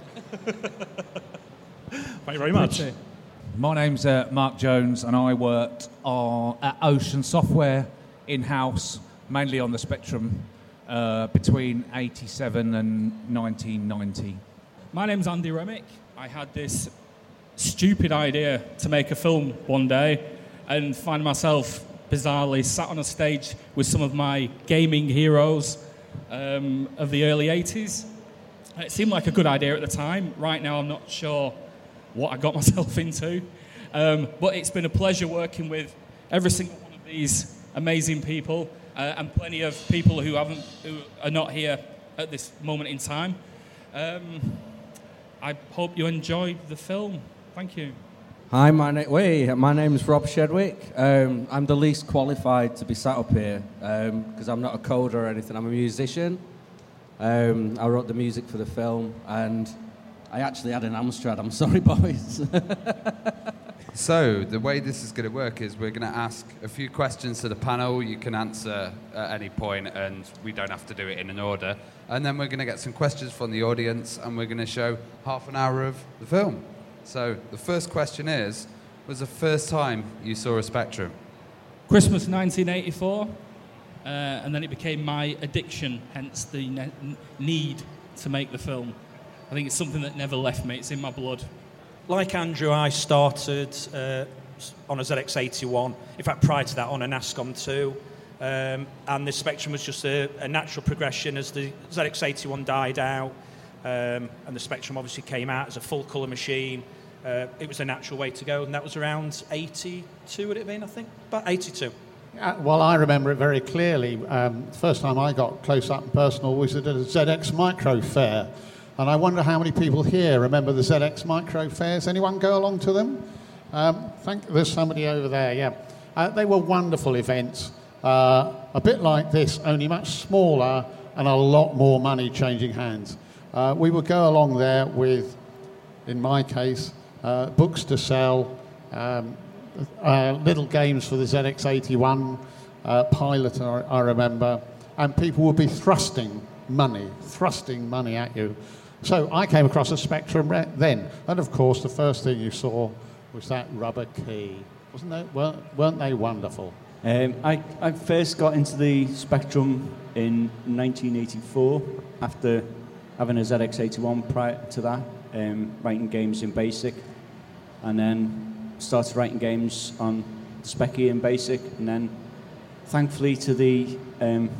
Thank you very much.
My name's uh, Mark Jones, and I worked on, at Ocean Software in-house, mainly on the Spectrum, uh, between eighty-seven and nineteen ninety.
My name's Andy Remick. I had this stupid idea to make a film one day and find myself bizarrely sat on a stage with some of my gaming heroes um, of the early eighties. It seemed like a good idea at the time. Right now I'm not sure what I got myself into. Um, but it's been a pleasure working with every single one of these amazing people uh, and plenty of people who haven't, who are not here at this moment in time. Um, I hope you enjoy the film. Thank you.
Hi, my, na- Wait, my name is Rob Shedwick. Um, I'm the least qualified to be sat up here because um, I'm not a coder or anything. I'm a musician. Um, I wrote the music for the film, and I actually had an Amstrad. I'm sorry, boys.
So, the way this is going to work is we're going to ask a few questions to the panel. You can answer at any point, and we don't have to do it in an order. And then we're going to get some questions from the audience, and we're going to show half an hour of the film. So, the first question is, was the first time you saw a Spectrum?
Christmas nineteen eighty-four, uh, and then it became my addiction, hence the ne- need to make the film. I think it's something that never left me. It's in my blood.
Like Andrew, I started uh, on a Z X eighty-one. In fact, prior to that, on a NASCOM two. Um, and the Spectrum was just a, a natural progression as the Z X eighty-one died out. Um, and the Spectrum obviously came out as a full-colour machine. Uh, it was a natural way to go, and that was around eighty-two, would it have been, I think? About eighty-two.
Uh, well, I remember it very clearly. Um, the first time I got close up and personal was at a Z X Micro Fair. And I wonder how many people here remember the Z X Micro Fairs. Anyone go along to them? Um, thank, there's somebody over there, yeah. Uh, they were wonderful events. Uh, a bit like this, only much smaller and a lot more money changing hands. Uh, we would go along there with, in my case, uh, books to sell, um, uh, little games for the Z X eighty-one, uh, Pilot, I, I remember, and people would be thrusting money, thrusting money at you. So I came across a Spectrum then, and of course the first thing you saw was that rubber key. Wasn't they, weren't, weren't they wonderful?
Um, I, I first got into the Spectrum in nineteen eighty-four after having a Z X eighty-one prior to that, um, writing games in BASIC, and then started writing games on Speccy in BASIC, and then thankfully to the um,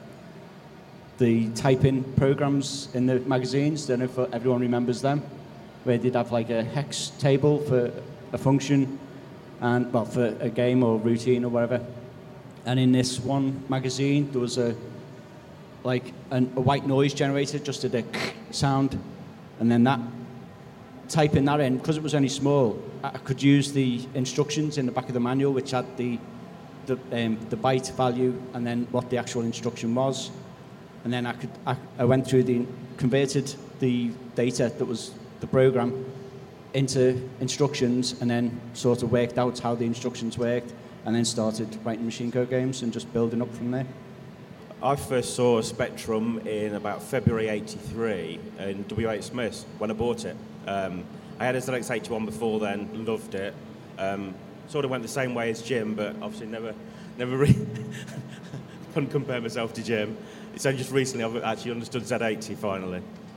the typing programs in the magazines, don't know if everyone remembers them, where they'd have like a hex table for a function, and well, for a game or routine or whatever. And in this one magazine, there was a like an, a white noise generator, just did a sound, and then that typing that in, because it was only small, I could use the instructions in the back of the manual, which had the the, um, the byte value and then what the actual instruction was. And then I could I, I went through the converted the data that was the program into instructions, and then sort of worked out how the instructions worked, and then started writing machine code games and just building up from there.
I first saw a Spectrum in about February eighty-three in W H Smith's when I bought it. Um, I had a Z X eighty-one before then, loved it. Um, sort of went the same way as Jim, but obviously never, never really couldn't compare myself to Jim. It's only just recently I've actually understood Z eighty finally.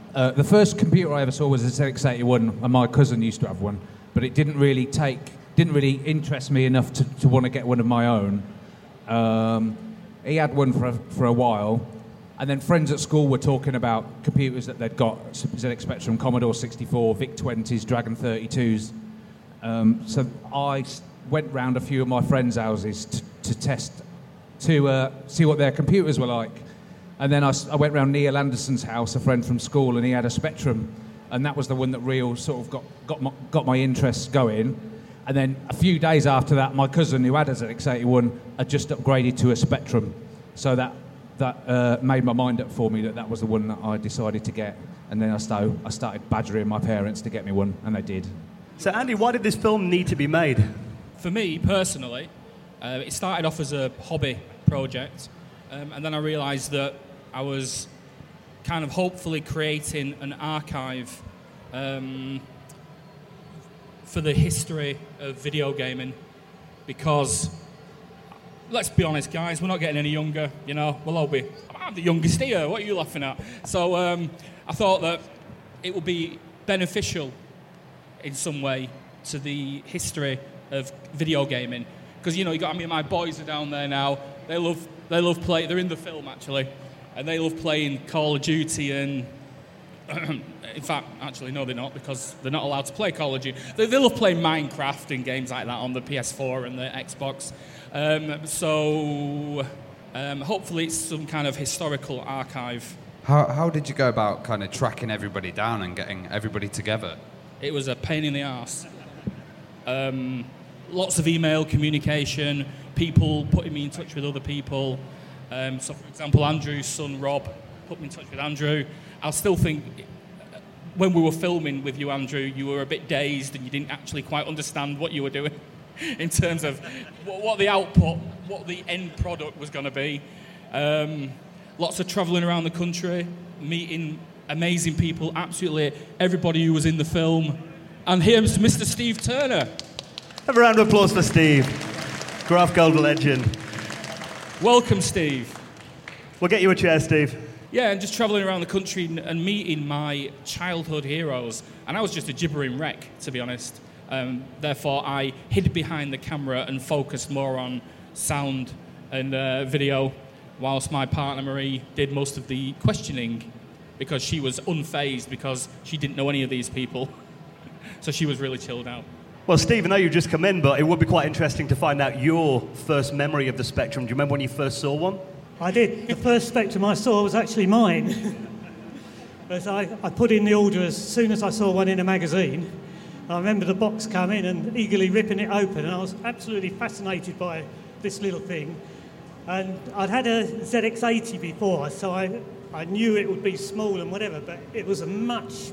Uh, the first computer I ever saw was a Z X eighty-one, and my cousin used to have one, but it didn't really take, didn't really interest me enough to, to want to get one of my own. Um, he had one for a, for a while, and then friends at school were talking about computers that they'd got, Z X Spectrum, Commodore sixty-four, VIC twenties, Dragon thirty-twos. Um, so I went round a few of my friends' houses to, to test, to uh, see what their computers were like. And then I, I went round Neil Anderson's house, a friend from school, and he had a Spectrum, and that was the one that real sort of got got my, got my interest going. And then a few days after that, my cousin, who had a Z X eighty-one, had just upgraded to a Spectrum. So that that uh, made my mind up for me that that was the one that I decided to get. And then I started, I started badgering my parents to get me one, and they did.
So, Andy, why did this film need to be made?
For me, personally, uh, it started off as a hobby project, um, and then I realised that I was kind of hopefully creating an archive um, for the history of video gaming, because, let's be honest, guys, we're not getting any younger, you know, we'll all be, I'm the youngest here, what are you laughing at? So um, I thought that it would be beneficial in some way to the history of video gaming, because, you know, you got, I mean, my boys are down there now, they love, they love play, they're in the film, actually, and they love playing Call of Duty and, in fact, actually, no, they're not, because they're not allowed to play Call of Duty. They, they love playing Minecraft and games like that on the P S four and the Xbox. Um, so, um, hopefully it's some kind of historical archive.
How, how did you go about kind of tracking everybody down and getting everybody together?
It was a pain in the arse. Um, lots of email communication, people putting me in touch with other people. Um, so, for example, Andrew's son, Rob, put me in touch with Andrew. I still think when we were filming with you, Andrew, you were a bit dazed and you didn't actually quite understand what you were doing in terms of what, what the output, what the end product was going to be. Um, lots of travelling around the country, meeting amazing people, absolutely everybody who was in the film. And here's Mister Steve Turner.
Have a round of applause for Steve, Graph Gold legend.
Welcome, Steve.
We'll get you a chair, Steve.
Yeah, and just travelling around the country and, and meeting my childhood heroes. And I was just a gibbering wreck, to be honest. Um, therefore, I hid behind the camera and focused more on sound and uh, video, whilst my partner Marie did most of the questioning, because she was unfazed because she didn't know any of these people. So she was really chilled out.
Well, Steve, I know you've just come in, but it would be quite interesting to find out your first memory of the Spectrum. Do you remember when you first saw one?
I did. The first Spectrum I saw was actually mine. As I, I put in the order as soon as I saw one in a magazine. I remember the box coming and eagerly ripping it open, and I was absolutely fascinated by this little thing. And I'd had a Z X eighty before, so I, I knew it would be small and whatever, but it was a much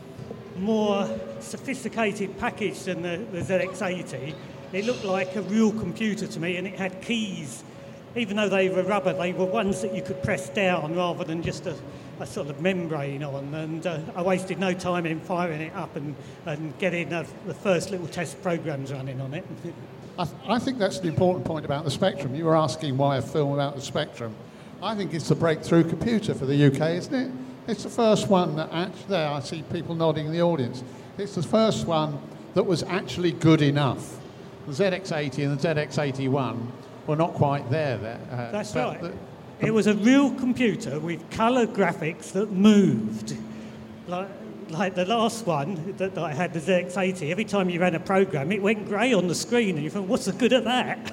more sophisticated package than the, the Z X eighty. It looked like a real computer to me, and it had keys. Even though they were rubber, they were ones that you could press down rather than just a, a sort of membrane on. And uh, I wasted no time in firing it up and, and getting uh, the first little test programs running on it.
I, th- I think that's the important point about the Spectrum. You were asking why a film about the Spectrum. I think it's the breakthrough computer for the U K, isn't it? It's the first one that actually, there I see people nodding in the audience. It's the first one that was actually good enough. The Z X eighty and the Z X eighty-one were not quite there. there uh,
That's right. The, the, it was a real computer with colour graphics that moved. Like, like the last one that, that I had, the Z X eighty, every time you ran a program, it went grey on the screen, and you thought, what's the good of that?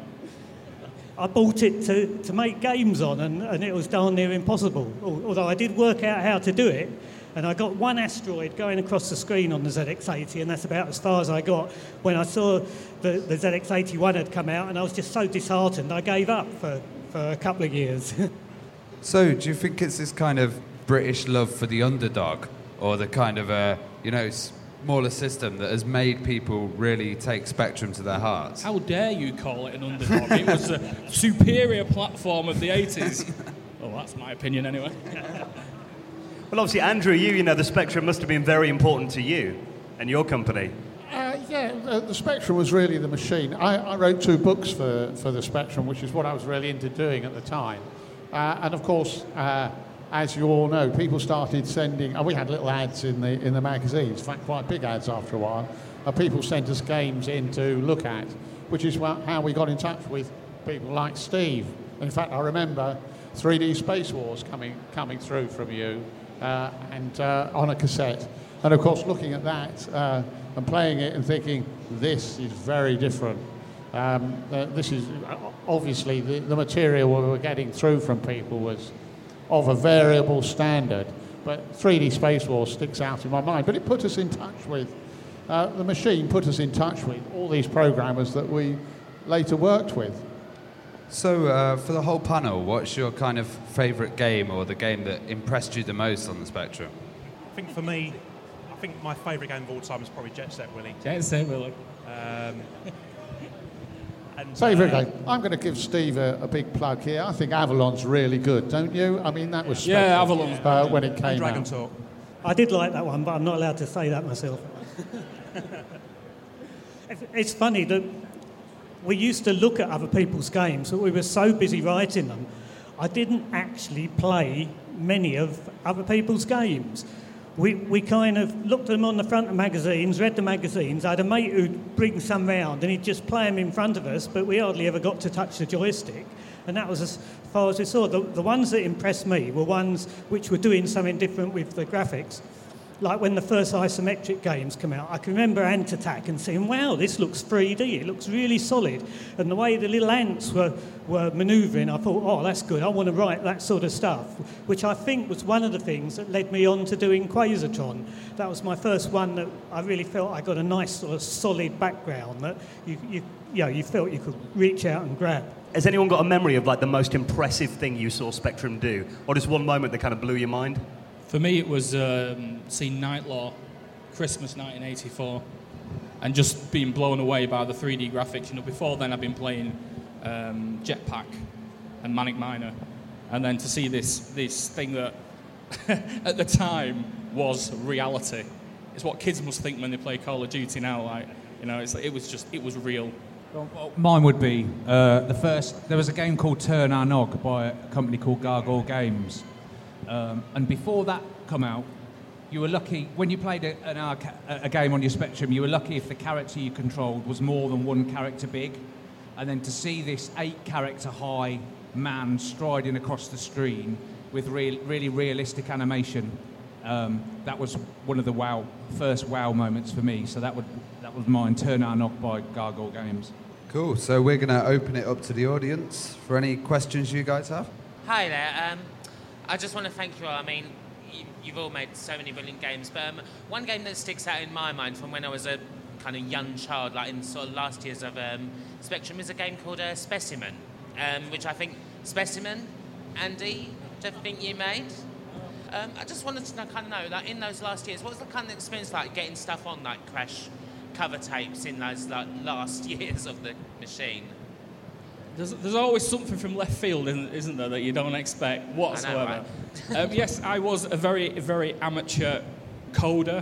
I bought it to, to make games on, and, and it was darn near impossible. Although I did work out how to do it, and I got one asteroid going across the screen on the Z X eighty, and that's about as far as I got when I saw the, the Z X eighty-one had come out, and I was just so disheartened I gave up for, for a couple of years.
So, do you think it's this kind of British love for the underdog, or the kind of a, you know, smaller system that has made people really take Spectrum to their hearts?
How dare you call it an underdog? It was a superior platform of the eighties. Well, that's my opinion anyway.
Well, obviously, Andrew, you, you know, the Spectrum must have been very important to you and your company.
Uh, yeah, the, the Spectrum was really the machine. I, I wrote two books for, for the Spectrum, which is what I was really into doing at the time. Uh, and of course, uh, as you all know, people started sending, and we had little ads in the in the magazines, in fact quite big ads after a while, and people sent us games in to look at, which is wha- how we got in touch with people like Steve. In fact, I remember three D Space Wars coming coming through from you, uh, and uh, on a cassette. And of course, looking at that uh, and playing it and thinking, this is very different. Um, uh, this is obviously the, the material we were getting through from people was of a variable standard. But three D Space Wars sticks out in my mind. But it put us in touch with, uh, the machine put us in touch with all these programmers that we later worked with.
So, uh, for the whole panel, what's your kind of favourite game or the game that impressed you the most on the Spectrum?
I think for me, I think my favourite game of all time is probably Jet Set Willy.
Jet Set Willy.
Um, and,
Favourite
uh,
game? I'm going to give Steve a, a big plug here. I think Avalon's really good, don't you? I mean, that was special,
Yeah, Avalon's
uh, when it came
Dragon
out.
Talk.
I did like that one, but I'm not allowed to say that myself. It's funny that we used to look at other people's games, but we were so busy writing them, I didn't actually play many of other people's games. We we kind of looked at them on the front of magazines, read the magazines. I had a mate who'd bring some round and he'd just play them in front of us, but we hardly ever got to touch the joystick. And that was as far as we saw. The, the ones that impressed me were ones which were doing something different with the graphics. Like when the first isometric games come out, I can remember Ant Attack and saying, wow, this looks three D, it looks really solid. And the way the little ants were, were manoeuvring, I thought, oh, that's good, I want to write that sort of stuff, which I think was one of the things that led me on to doing Quasitron. That was my first one that I really felt I got a nice sort of solid background that you, you, you know, you felt you could reach out and grab.
Has anyone got a memory of like the most impressive thing you saw Spectrum do? Or just one moment that kind of blew your mind?
For me, it was um, seeing Night Law, Christmas nineteen eighty-four, and just being blown away by the three D graphics. You know, before then I'd been playing um, Jetpack and Manic Miner, and then to see this this thing that at the time was reality. It's what kids must think when they play Call of Duty now. Like, you know, it's, it was just it was real.
Mine would be uh, the first. There was a game called Turn Our Nog by a company called Gargoyle Games. Um, and before that come out, you were lucky, when you played a, an arca- a game on your Spectrum, you were lucky if the character you controlled was more than one character big. And then to see this eight character high man striding across the screen with real, really realistic animation, um, that was one of the wow, first wow moments for me. So that would that was mine, Turn Our Nog by Gargoyle Games.
Cool, so we're going to open it up to the audience for any questions you guys have.
Hi there. Um, I just want to thank you all. I mean, you, you've all made so many brilliant games, but um, one game that sticks out in my mind from when I was a kind of young child, like in sort of last years of um, Spectrum, is a game called uh, Specimen, um, which I think, Specimen, Andy, do you think you made? Um, I just wanted to know, kind of know, like in those last years, what was the kind of experience like getting stuff on like Crash cover tapes in those like last years of the machine?
There's, there's always something from left field, isn't, isn't there, that you don't expect whatsoever.
I know, right?
um, yes, I was a very, very amateur coder,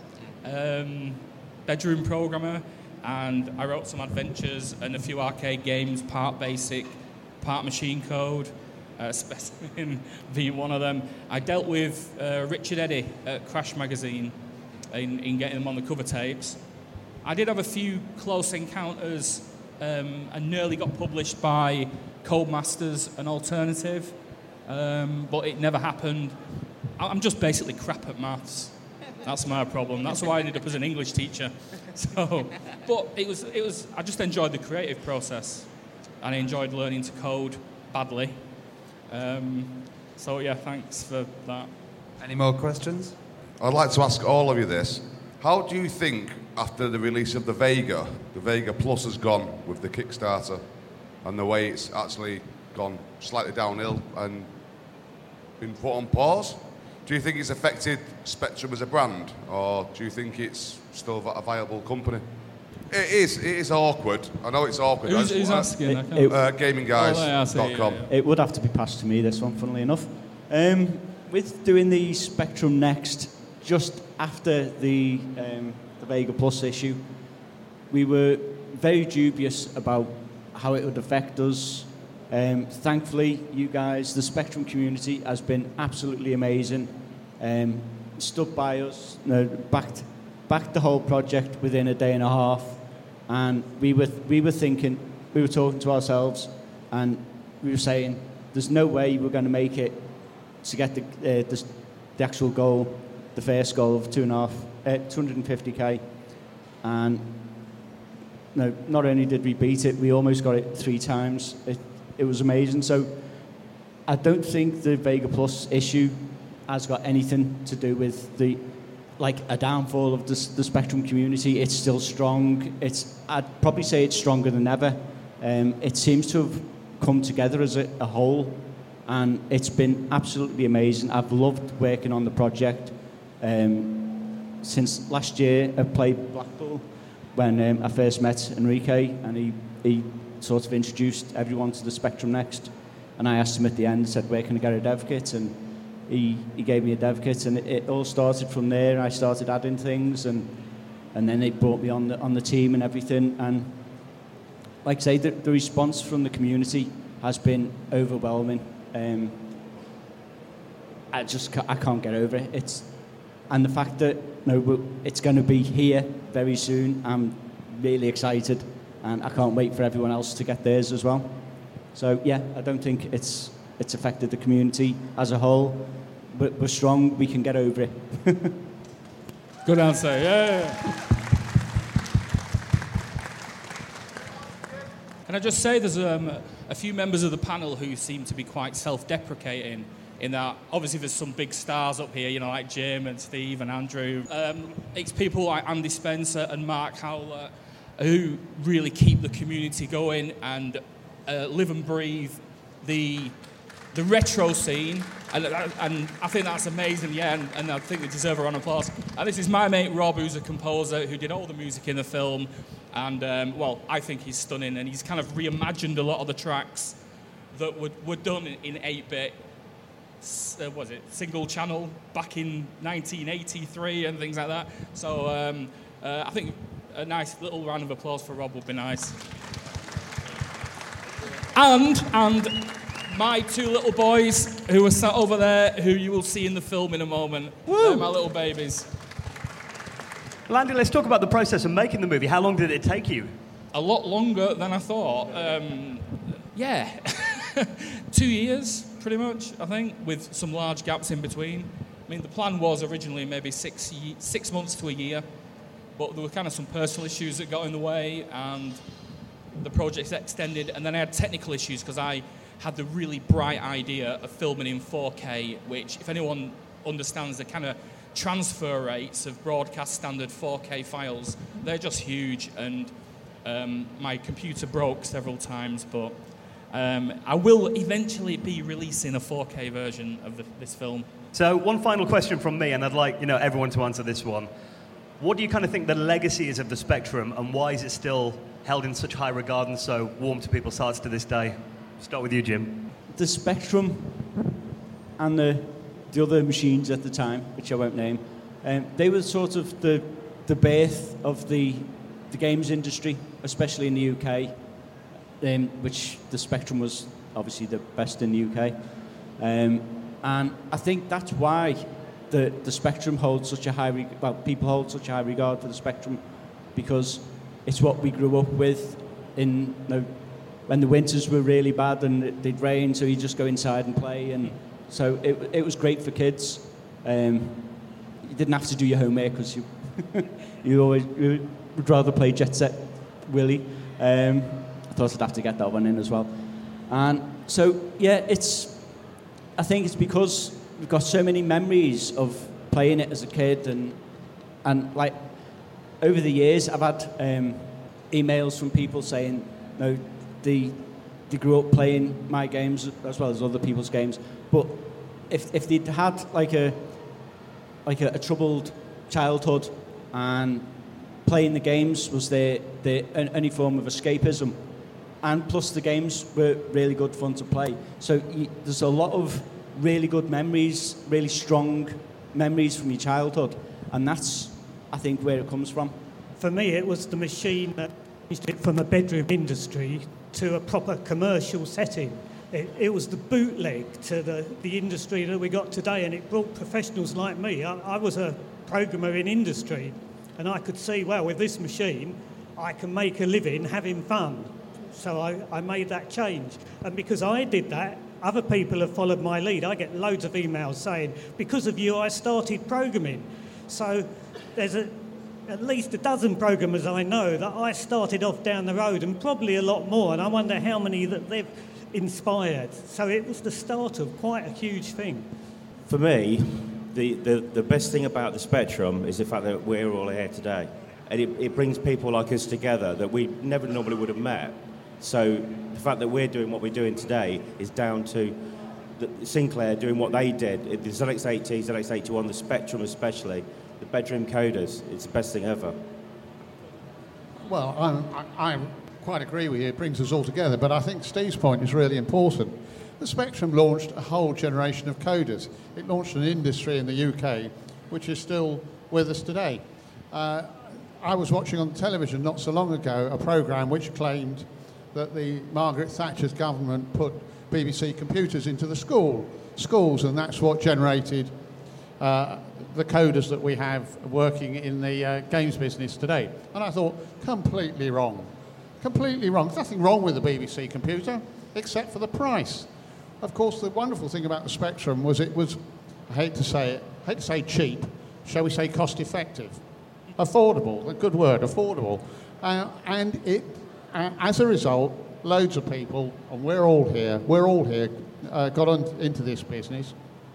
um, bedroom programmer, and I wrote some adventures and a few arcade games, part basic, part machine code, uh, Specimen being one of them. I dealt with uh, Richard Eddy at Crash Magazine in, in getting them on the cover tapes. I did have a few close encounters Um, and nearly got published by Codemasters, an alternative, um, but it never happened. I'm just basically crap at maths. That's my problem. That's why I ended up as an English teacher. So, but it was, it was. I just enjoyed the creative process, and I enjoyed learning to code badly. Um, so yeah, thanks for that.
Any more questions?
I'd like to ask all of you this. How do you think, after the release of the Vega, the Vega Plus has gone with the Kickstarter, and the way it's actually gone slightly downhill and been put on pause? Do you think it's affected Spectrum as a brand, or do you think it's still a viable company? It is. It is awkward. I know it's awkward.
Who's, who's asking?
It, it,
uh, gaming guys dot com.
Oh, yeah, yeah. It would have to be passed to me, this one, funnily enough. Um, with doing the Spectrum Next, just after the um, the Vega Plus issue, we were very dubious about how it would affect us Um, thankfully, you guys, the Spectrum community, has been absolutely amazing. Um, stood by us, you know, backed, backed the whole project within a day and a half, and we were we were thinking, we were talking to ourselves, and we were saying, there's no way we're going to make it to get the, uh, the the actual goal, the first goal of two and a half, uh, two hundred fifty k, and no, not only did we beat it, we almost got it three times. It, it was amazing. So I don't think the Vega Plus issue has got anything to do with the like a downfall of the, the Spectrum community. It's still strong. It's I'd probably say it's stronger than ever. Um, it seems to have come together as a, a whole, and it's been absolutely amazing. I've loved working on the project. Um, since last year, I played Blackpool when um, I first met Enrique, and he, he sort of introduced everyone to the Spectrum Next. And I asked him at the end, said, where can I get a dev kit? And he, he gave me a dev kit, and it, it all started from there. I started adding things, and and then they brought me on the, on the team and everything. And like I say, the, the response from the community has been overwhelming. Um, I just ca- I can't get over it. It's and the fact that you know, it's going to be here very soon. I'm really excited, and I can't wait for everyone else to get theirs as well. So yeah, I don't think it's it's affected the community as a whole, but we're strong. We can get over it.
Good answer. Yeah. Can I just say there's um, a few members of the panel who seem to be quite self-deprecating in that obviously there's some big stars up here, you know, like Jim and Steve and Andrew. Um, it's people like Andy Spencer and Mark Howlett who really keep the community going and uh, live and breathe the the retro scene, and, and I think that's amazing, yeah, and, and I think they deserve a round of applause. And this is my mate Rob, who's a composer who did all the music in the film, and um, well, I think he's stunning, and he's kind of reimagined a lot of the tracks that were, were done in eight-bit, uh, was it, single channel back in nineteen eighty-three and things like that. So um, uh, I think a nice little round of applause for Rob would be nice. And, and my two little boys who are sat over there, who you will see in the film in a moment. Woo! They're my little babies.
Well, Andy, let's talk about the process of making the movie. How long did it take you?
A lot longer than I thought. Um, yeah, two years, pretty much, I think, with some large gaps in between. I mean, the plan was originally maybe six, ye- six months to a year, but there were kind of some personal issues that got in the way, and the project extended, and then I had technical issues because I had the really bright idea of filming in four K, which, if anyone understands the kind of transfer rates of broadcast standard four K files, they're just huge, and um, my computer broke several times, but um, I will eventually be releasing a four K version of the, this film.
So one final question from me, and I'd like you know everyone to answer this one. What do you kind of think the legacy is of the Spectrum, and why is it still held in such high regard and so warm to people's hearts to this day? Start with you, Jim.
The Spectrum and the the other machines at the time, which I won't name, um, they were sort of the the birth of the the games industry, especially in the U K, um, which the Spectrum was obviously the best in the U K, um, and I think that's why the the Spectrum holds such a high re- well, people hold such a high regard for the Spectrum, because it's what we grew up with in. You know, when the winters were really bad and they'd rain, so you just go inside and play, and so it it was great for kids. Um, you didn't have to do your homework because you you always you would rather play Jet Set Willy. Um, I thought I'd have to get that one in as well, and so yeah, it's. I think it's because we've got so many memories of playing it as a kid, and and like over the years, I've had um, emails from people saying, no. They, they grew up playing my games as well as other people's games, but if if they'd had like a like a, a troubled childhood, and playing the games was their their only form of escapism, and plus the games were really good fun to play. So you, there's a lot of really good memories, really strong memories from your childhood, and that's I think where it comes from.
For me, it was the machine that it from a bedroom industry to a proper commercial setting. It, it was the bootleg to the, the industry that we got today, and it brought professionals like me. I, I was a programmer in industry, and I could see, well, with this machine, I can make a living having fun. So I, I made that change. And because I did that, other people have followed my lead. I get loads of emails saying, because of you, I started programming. So there's a, at least a dozen programmers I know that I started off down the road, and probably a lot more, and I wonder how many that they've inspired. So it was the start of quite a huge thing.
For me, the, the, the best thing about the Spectrum is the fact that we're all here today. And it, it brings people like us together that we never normally would have met. So the fact that we're doing what we're doing today is down to the, Sinclair doing what they did. The Z X eighty, Z X eighty-one, the Spectrum especially, the bedroom coders. It's the best thing ever.
Well, I'm, I, I quite agree with you. It brings us all together. But I think Steve's point is really important. The Spectrum launched a whole generation of coders. It launched an industry in the U K which is still with us today. Uh, I was watching on television not so long ago a programme which claimed that the Margaret Thatcher's government put B B C computers into the school schools, and that's what generated uh, the coders that we have working in the uh, games business today. And I thought, completely wrong. Completely wrong. There's nothing wrong with the B B C computer, except for the price. Of course, the wonderful thing about the Spectrum was it was, I hate to say it, I hate to say cheap, shall we say cost-effective. Affordable, a good word, affordable. Uh, and it, uh, as a result, loads of people, and we're all here, we're all here, uh, got on into this business.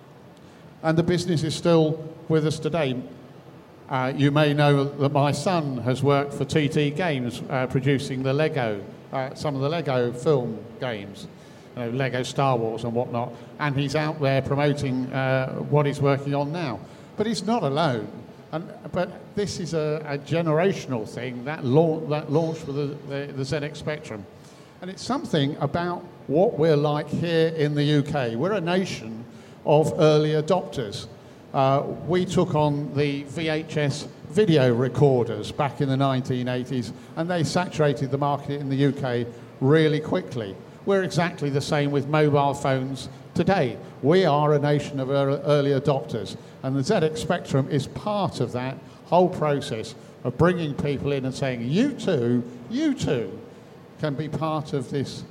And the business is still with us today. Uh, you may know that my son has worked for T T Games, uh, producing the Lego, uh, some of the Lego film games, you know, Lego Star Wars and whatnot, and he's out there promoting uh, what he's working on now. But he's not alone. And, but this is a, a generational thing that, la- that launched with the, the, the Z X Spectrum. And it's something about what we're like here in the U K. We're a nation of early adopters. Uh, we took on the V H S video recorders back in the nineteen eighties, and they saturated the market in the U K really quickly. We're exactly the same with mobile phones today. We are a nation of early adopters, and the Z X Spectrum is part of that whole process of bringing people in and saying, you too, you too can be part of this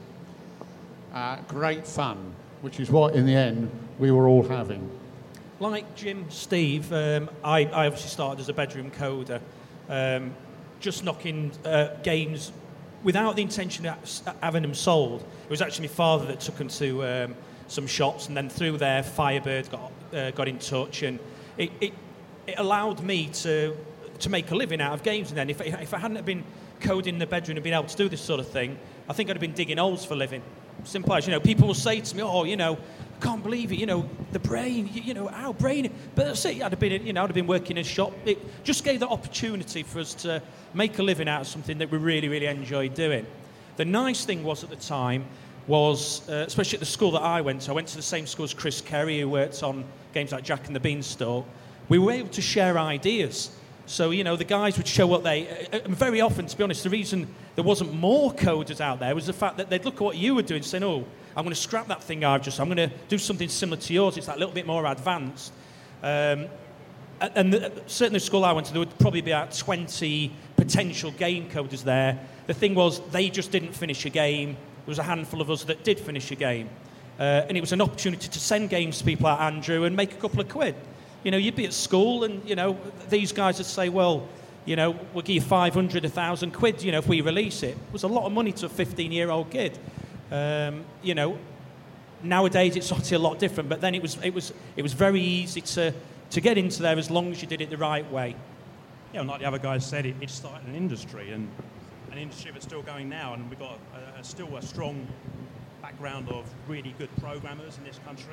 uh, great fun, which is what, in the end, we were all having.
Like Jim, Steve, um, I, I obviously started as a bedroom coder, um, just knocking uh, games without the intention of having them sold. It was actually my father that took them to um, some shops, and then through there, Firebird got uh, got in touch, and it, it it allowed me to to make a living out of games. And then, if if I hadn't have been coding in the bedroom and been able to do this sort of thing, I think I'd have been digging holes for a living. Simple as, you know, people will say to me, "Oh, you know, I can't believe it, you know, the brain, you, you know, our brain." But that's it. I'd have been, you know, I'd have been working in a shop. It just gave the opportunity for us to make a living out of something that we really, really enjoyed doing. The nice thing was at the time was, uh, especially at the school that I went to, I went to the same school as Chris Kerry, who worked on games like Jack and the Beanstalk. We were able to share ideas. So, you know, the guys would show what they... Uh, and very often, to be honest, the reason there wasn't more coders out there was the fact that they'd look at what you were doing, saying, oh, I'm going to scrap that thing I've just... I'm going to do something similar to yours. It's that little bit more advanced. Um, and the, certainly the school I went to, there would probably be about twenty potential game coders there. The thing was, they just didn't finish a game. There was a handful of us that did finish a game. Uh, and it was an opportunity to send games to people like Andrew and make a couple of quid. You know, you'd be at school and, you know, these guys would say, well, you know, we'll give you five hundred, one thousand quid, you know, if we release it. It was a lot of money to a fifteen-year-old kid. Um, you know, nowadays it's obviously a lot different, but then it was it was, it was very easy to, to get into there as long as you did it the right way.
Yeah, and like the other guys said, it, it started an industry, and an industry that's still going now, and we've got a, a, still a strong background of really good programmers in this country.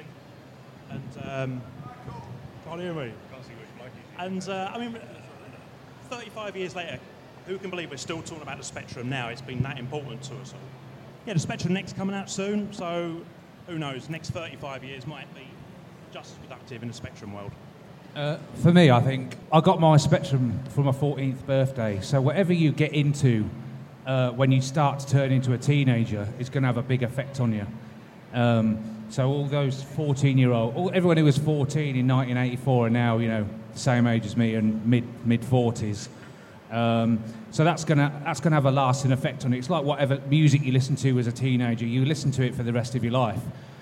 And um, can't hear me. Can't see which mic is. And uh, I mean, thirty-five years later, who can believe we're still talking about the Spectrum now? It's been that important to us all. Yeah, the Spectrum Next coming out soon, so who knows? Next thirty-five years might be just as productive in the Spectrum world.
Uh, for me, I think I got my Spectrum for my fourteenth birthday. So whatever you get into uh, when you start to turn into a teenager, it's going to have a big effect on you. Um, so all those fourteen-year-old, all, everyone who was fourteen in nineteen eighty-four are now, you know, the same age as me and mid mid forties. Um, so that's gonna that's gonna have a lasting effect on it. It's like whatever music you listen to as a teenager, you listen to it for the rest of your life.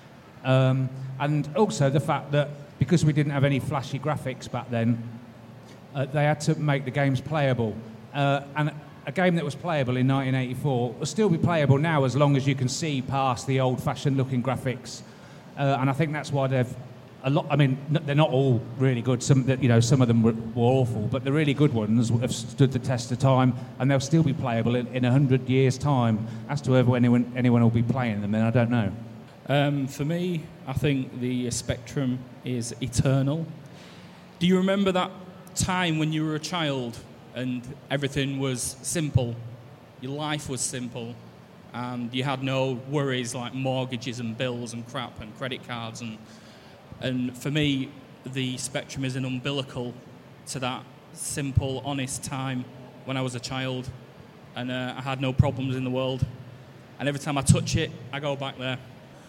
Um, and also the fact that because we didn't have any flashy graphics back then, uh, they had to make the games playable. Uh, and a game that was playable in nineteen eighty-four will still be playable now as long as you can see past the old-fashioned looking graphics. Uh, and I think that's why they've a lot. I mean, they're not all really good. Some, you know, some of them were, were awful, but the really good ones have stood the test of time, and they'll still be playable in a hundred years' time. As to whether anyone anyone will be playing them, then I don't know.
Um, for me, I think the Spectrum is eternal. Do you remember that time when you were a child and everything was simple? Your life was simple, and you had no worries like mortgages and bills and crap and credit cards. And and for me, the Spectrum is an umbilical to that simple, honest time when I was a child, and uh, I had no problems in the world. And every time I touch it, I go back there.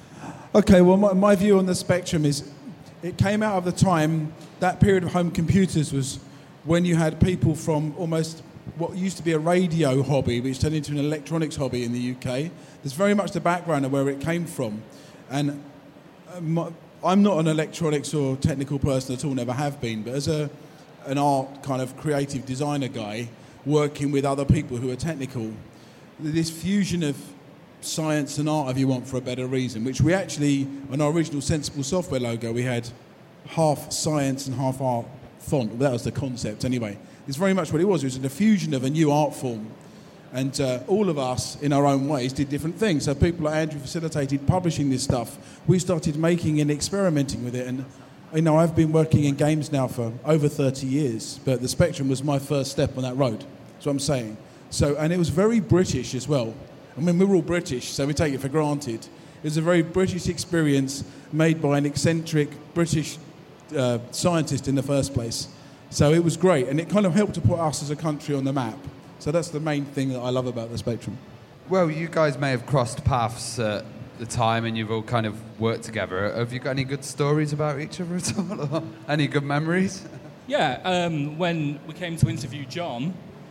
Okay, well, my, my view on the Spectrum is it came out of the time, that period of home computers was when you had people from almost what used to be a radio hobby, which turned into an electronics hobby in the U K. There's very much the background of where it came from. And uh, my, I'm not an electronics or technical person at all, never have been, but as a an art kind of creative designer guy, working with other people who are technical, this fusion of science and art, if you want, for a better reason, which we actually, on our original Sensible Software logo, we had half science and half art font. That was the concept anyway. It's very much what it was. It was a fusion of a new art form. And uh, all of us, in our own ways, did different things. So people like Andrew facilitated publishing this stuff. We started making and experimenting with it. And, you know, I've been working in games now for over thirty years, but the Spectrum was my first step on that road. That's what I'm saying. So, and it was very British as well. I mean, we're all British, so we take it for granted. It was a very British experience made by an eccentric British uh, scientist in the first place. So it was great, and it kind of helped to put us as a country on the map. So that's the main thing that I love about the Spectrum.
Well, you guys may have crossed paths at the time and you've all kind of worked together. Have you got any good stories about each other at all? Or any good memories?
Yeah, um, when we came to interview John,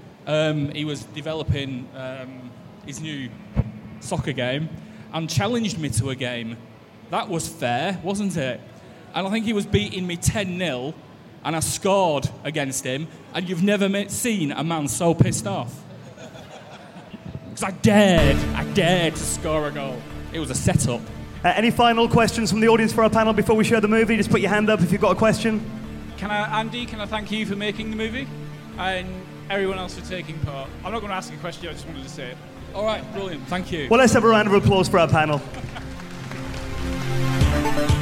um, he was developing um, his new soccer game and challenged me to a game. That was fair, wasn't it? And I think he was beating me ten nil, and I scored against him, and you've never met, seen a man so pissed off. Because I dared, I dared to score a goal. It was a setup.
Uh, any final questions from the audience for our panel before we show the movie? Just put your hand up if you've got a question.
Can I, Andy, can I thank you for making the movie? And everyone else for taking part. I'm not going to ask a question, I just wanted to say it.
All right, brilliant, thank you.
Well, let's have a round of applause for our panel.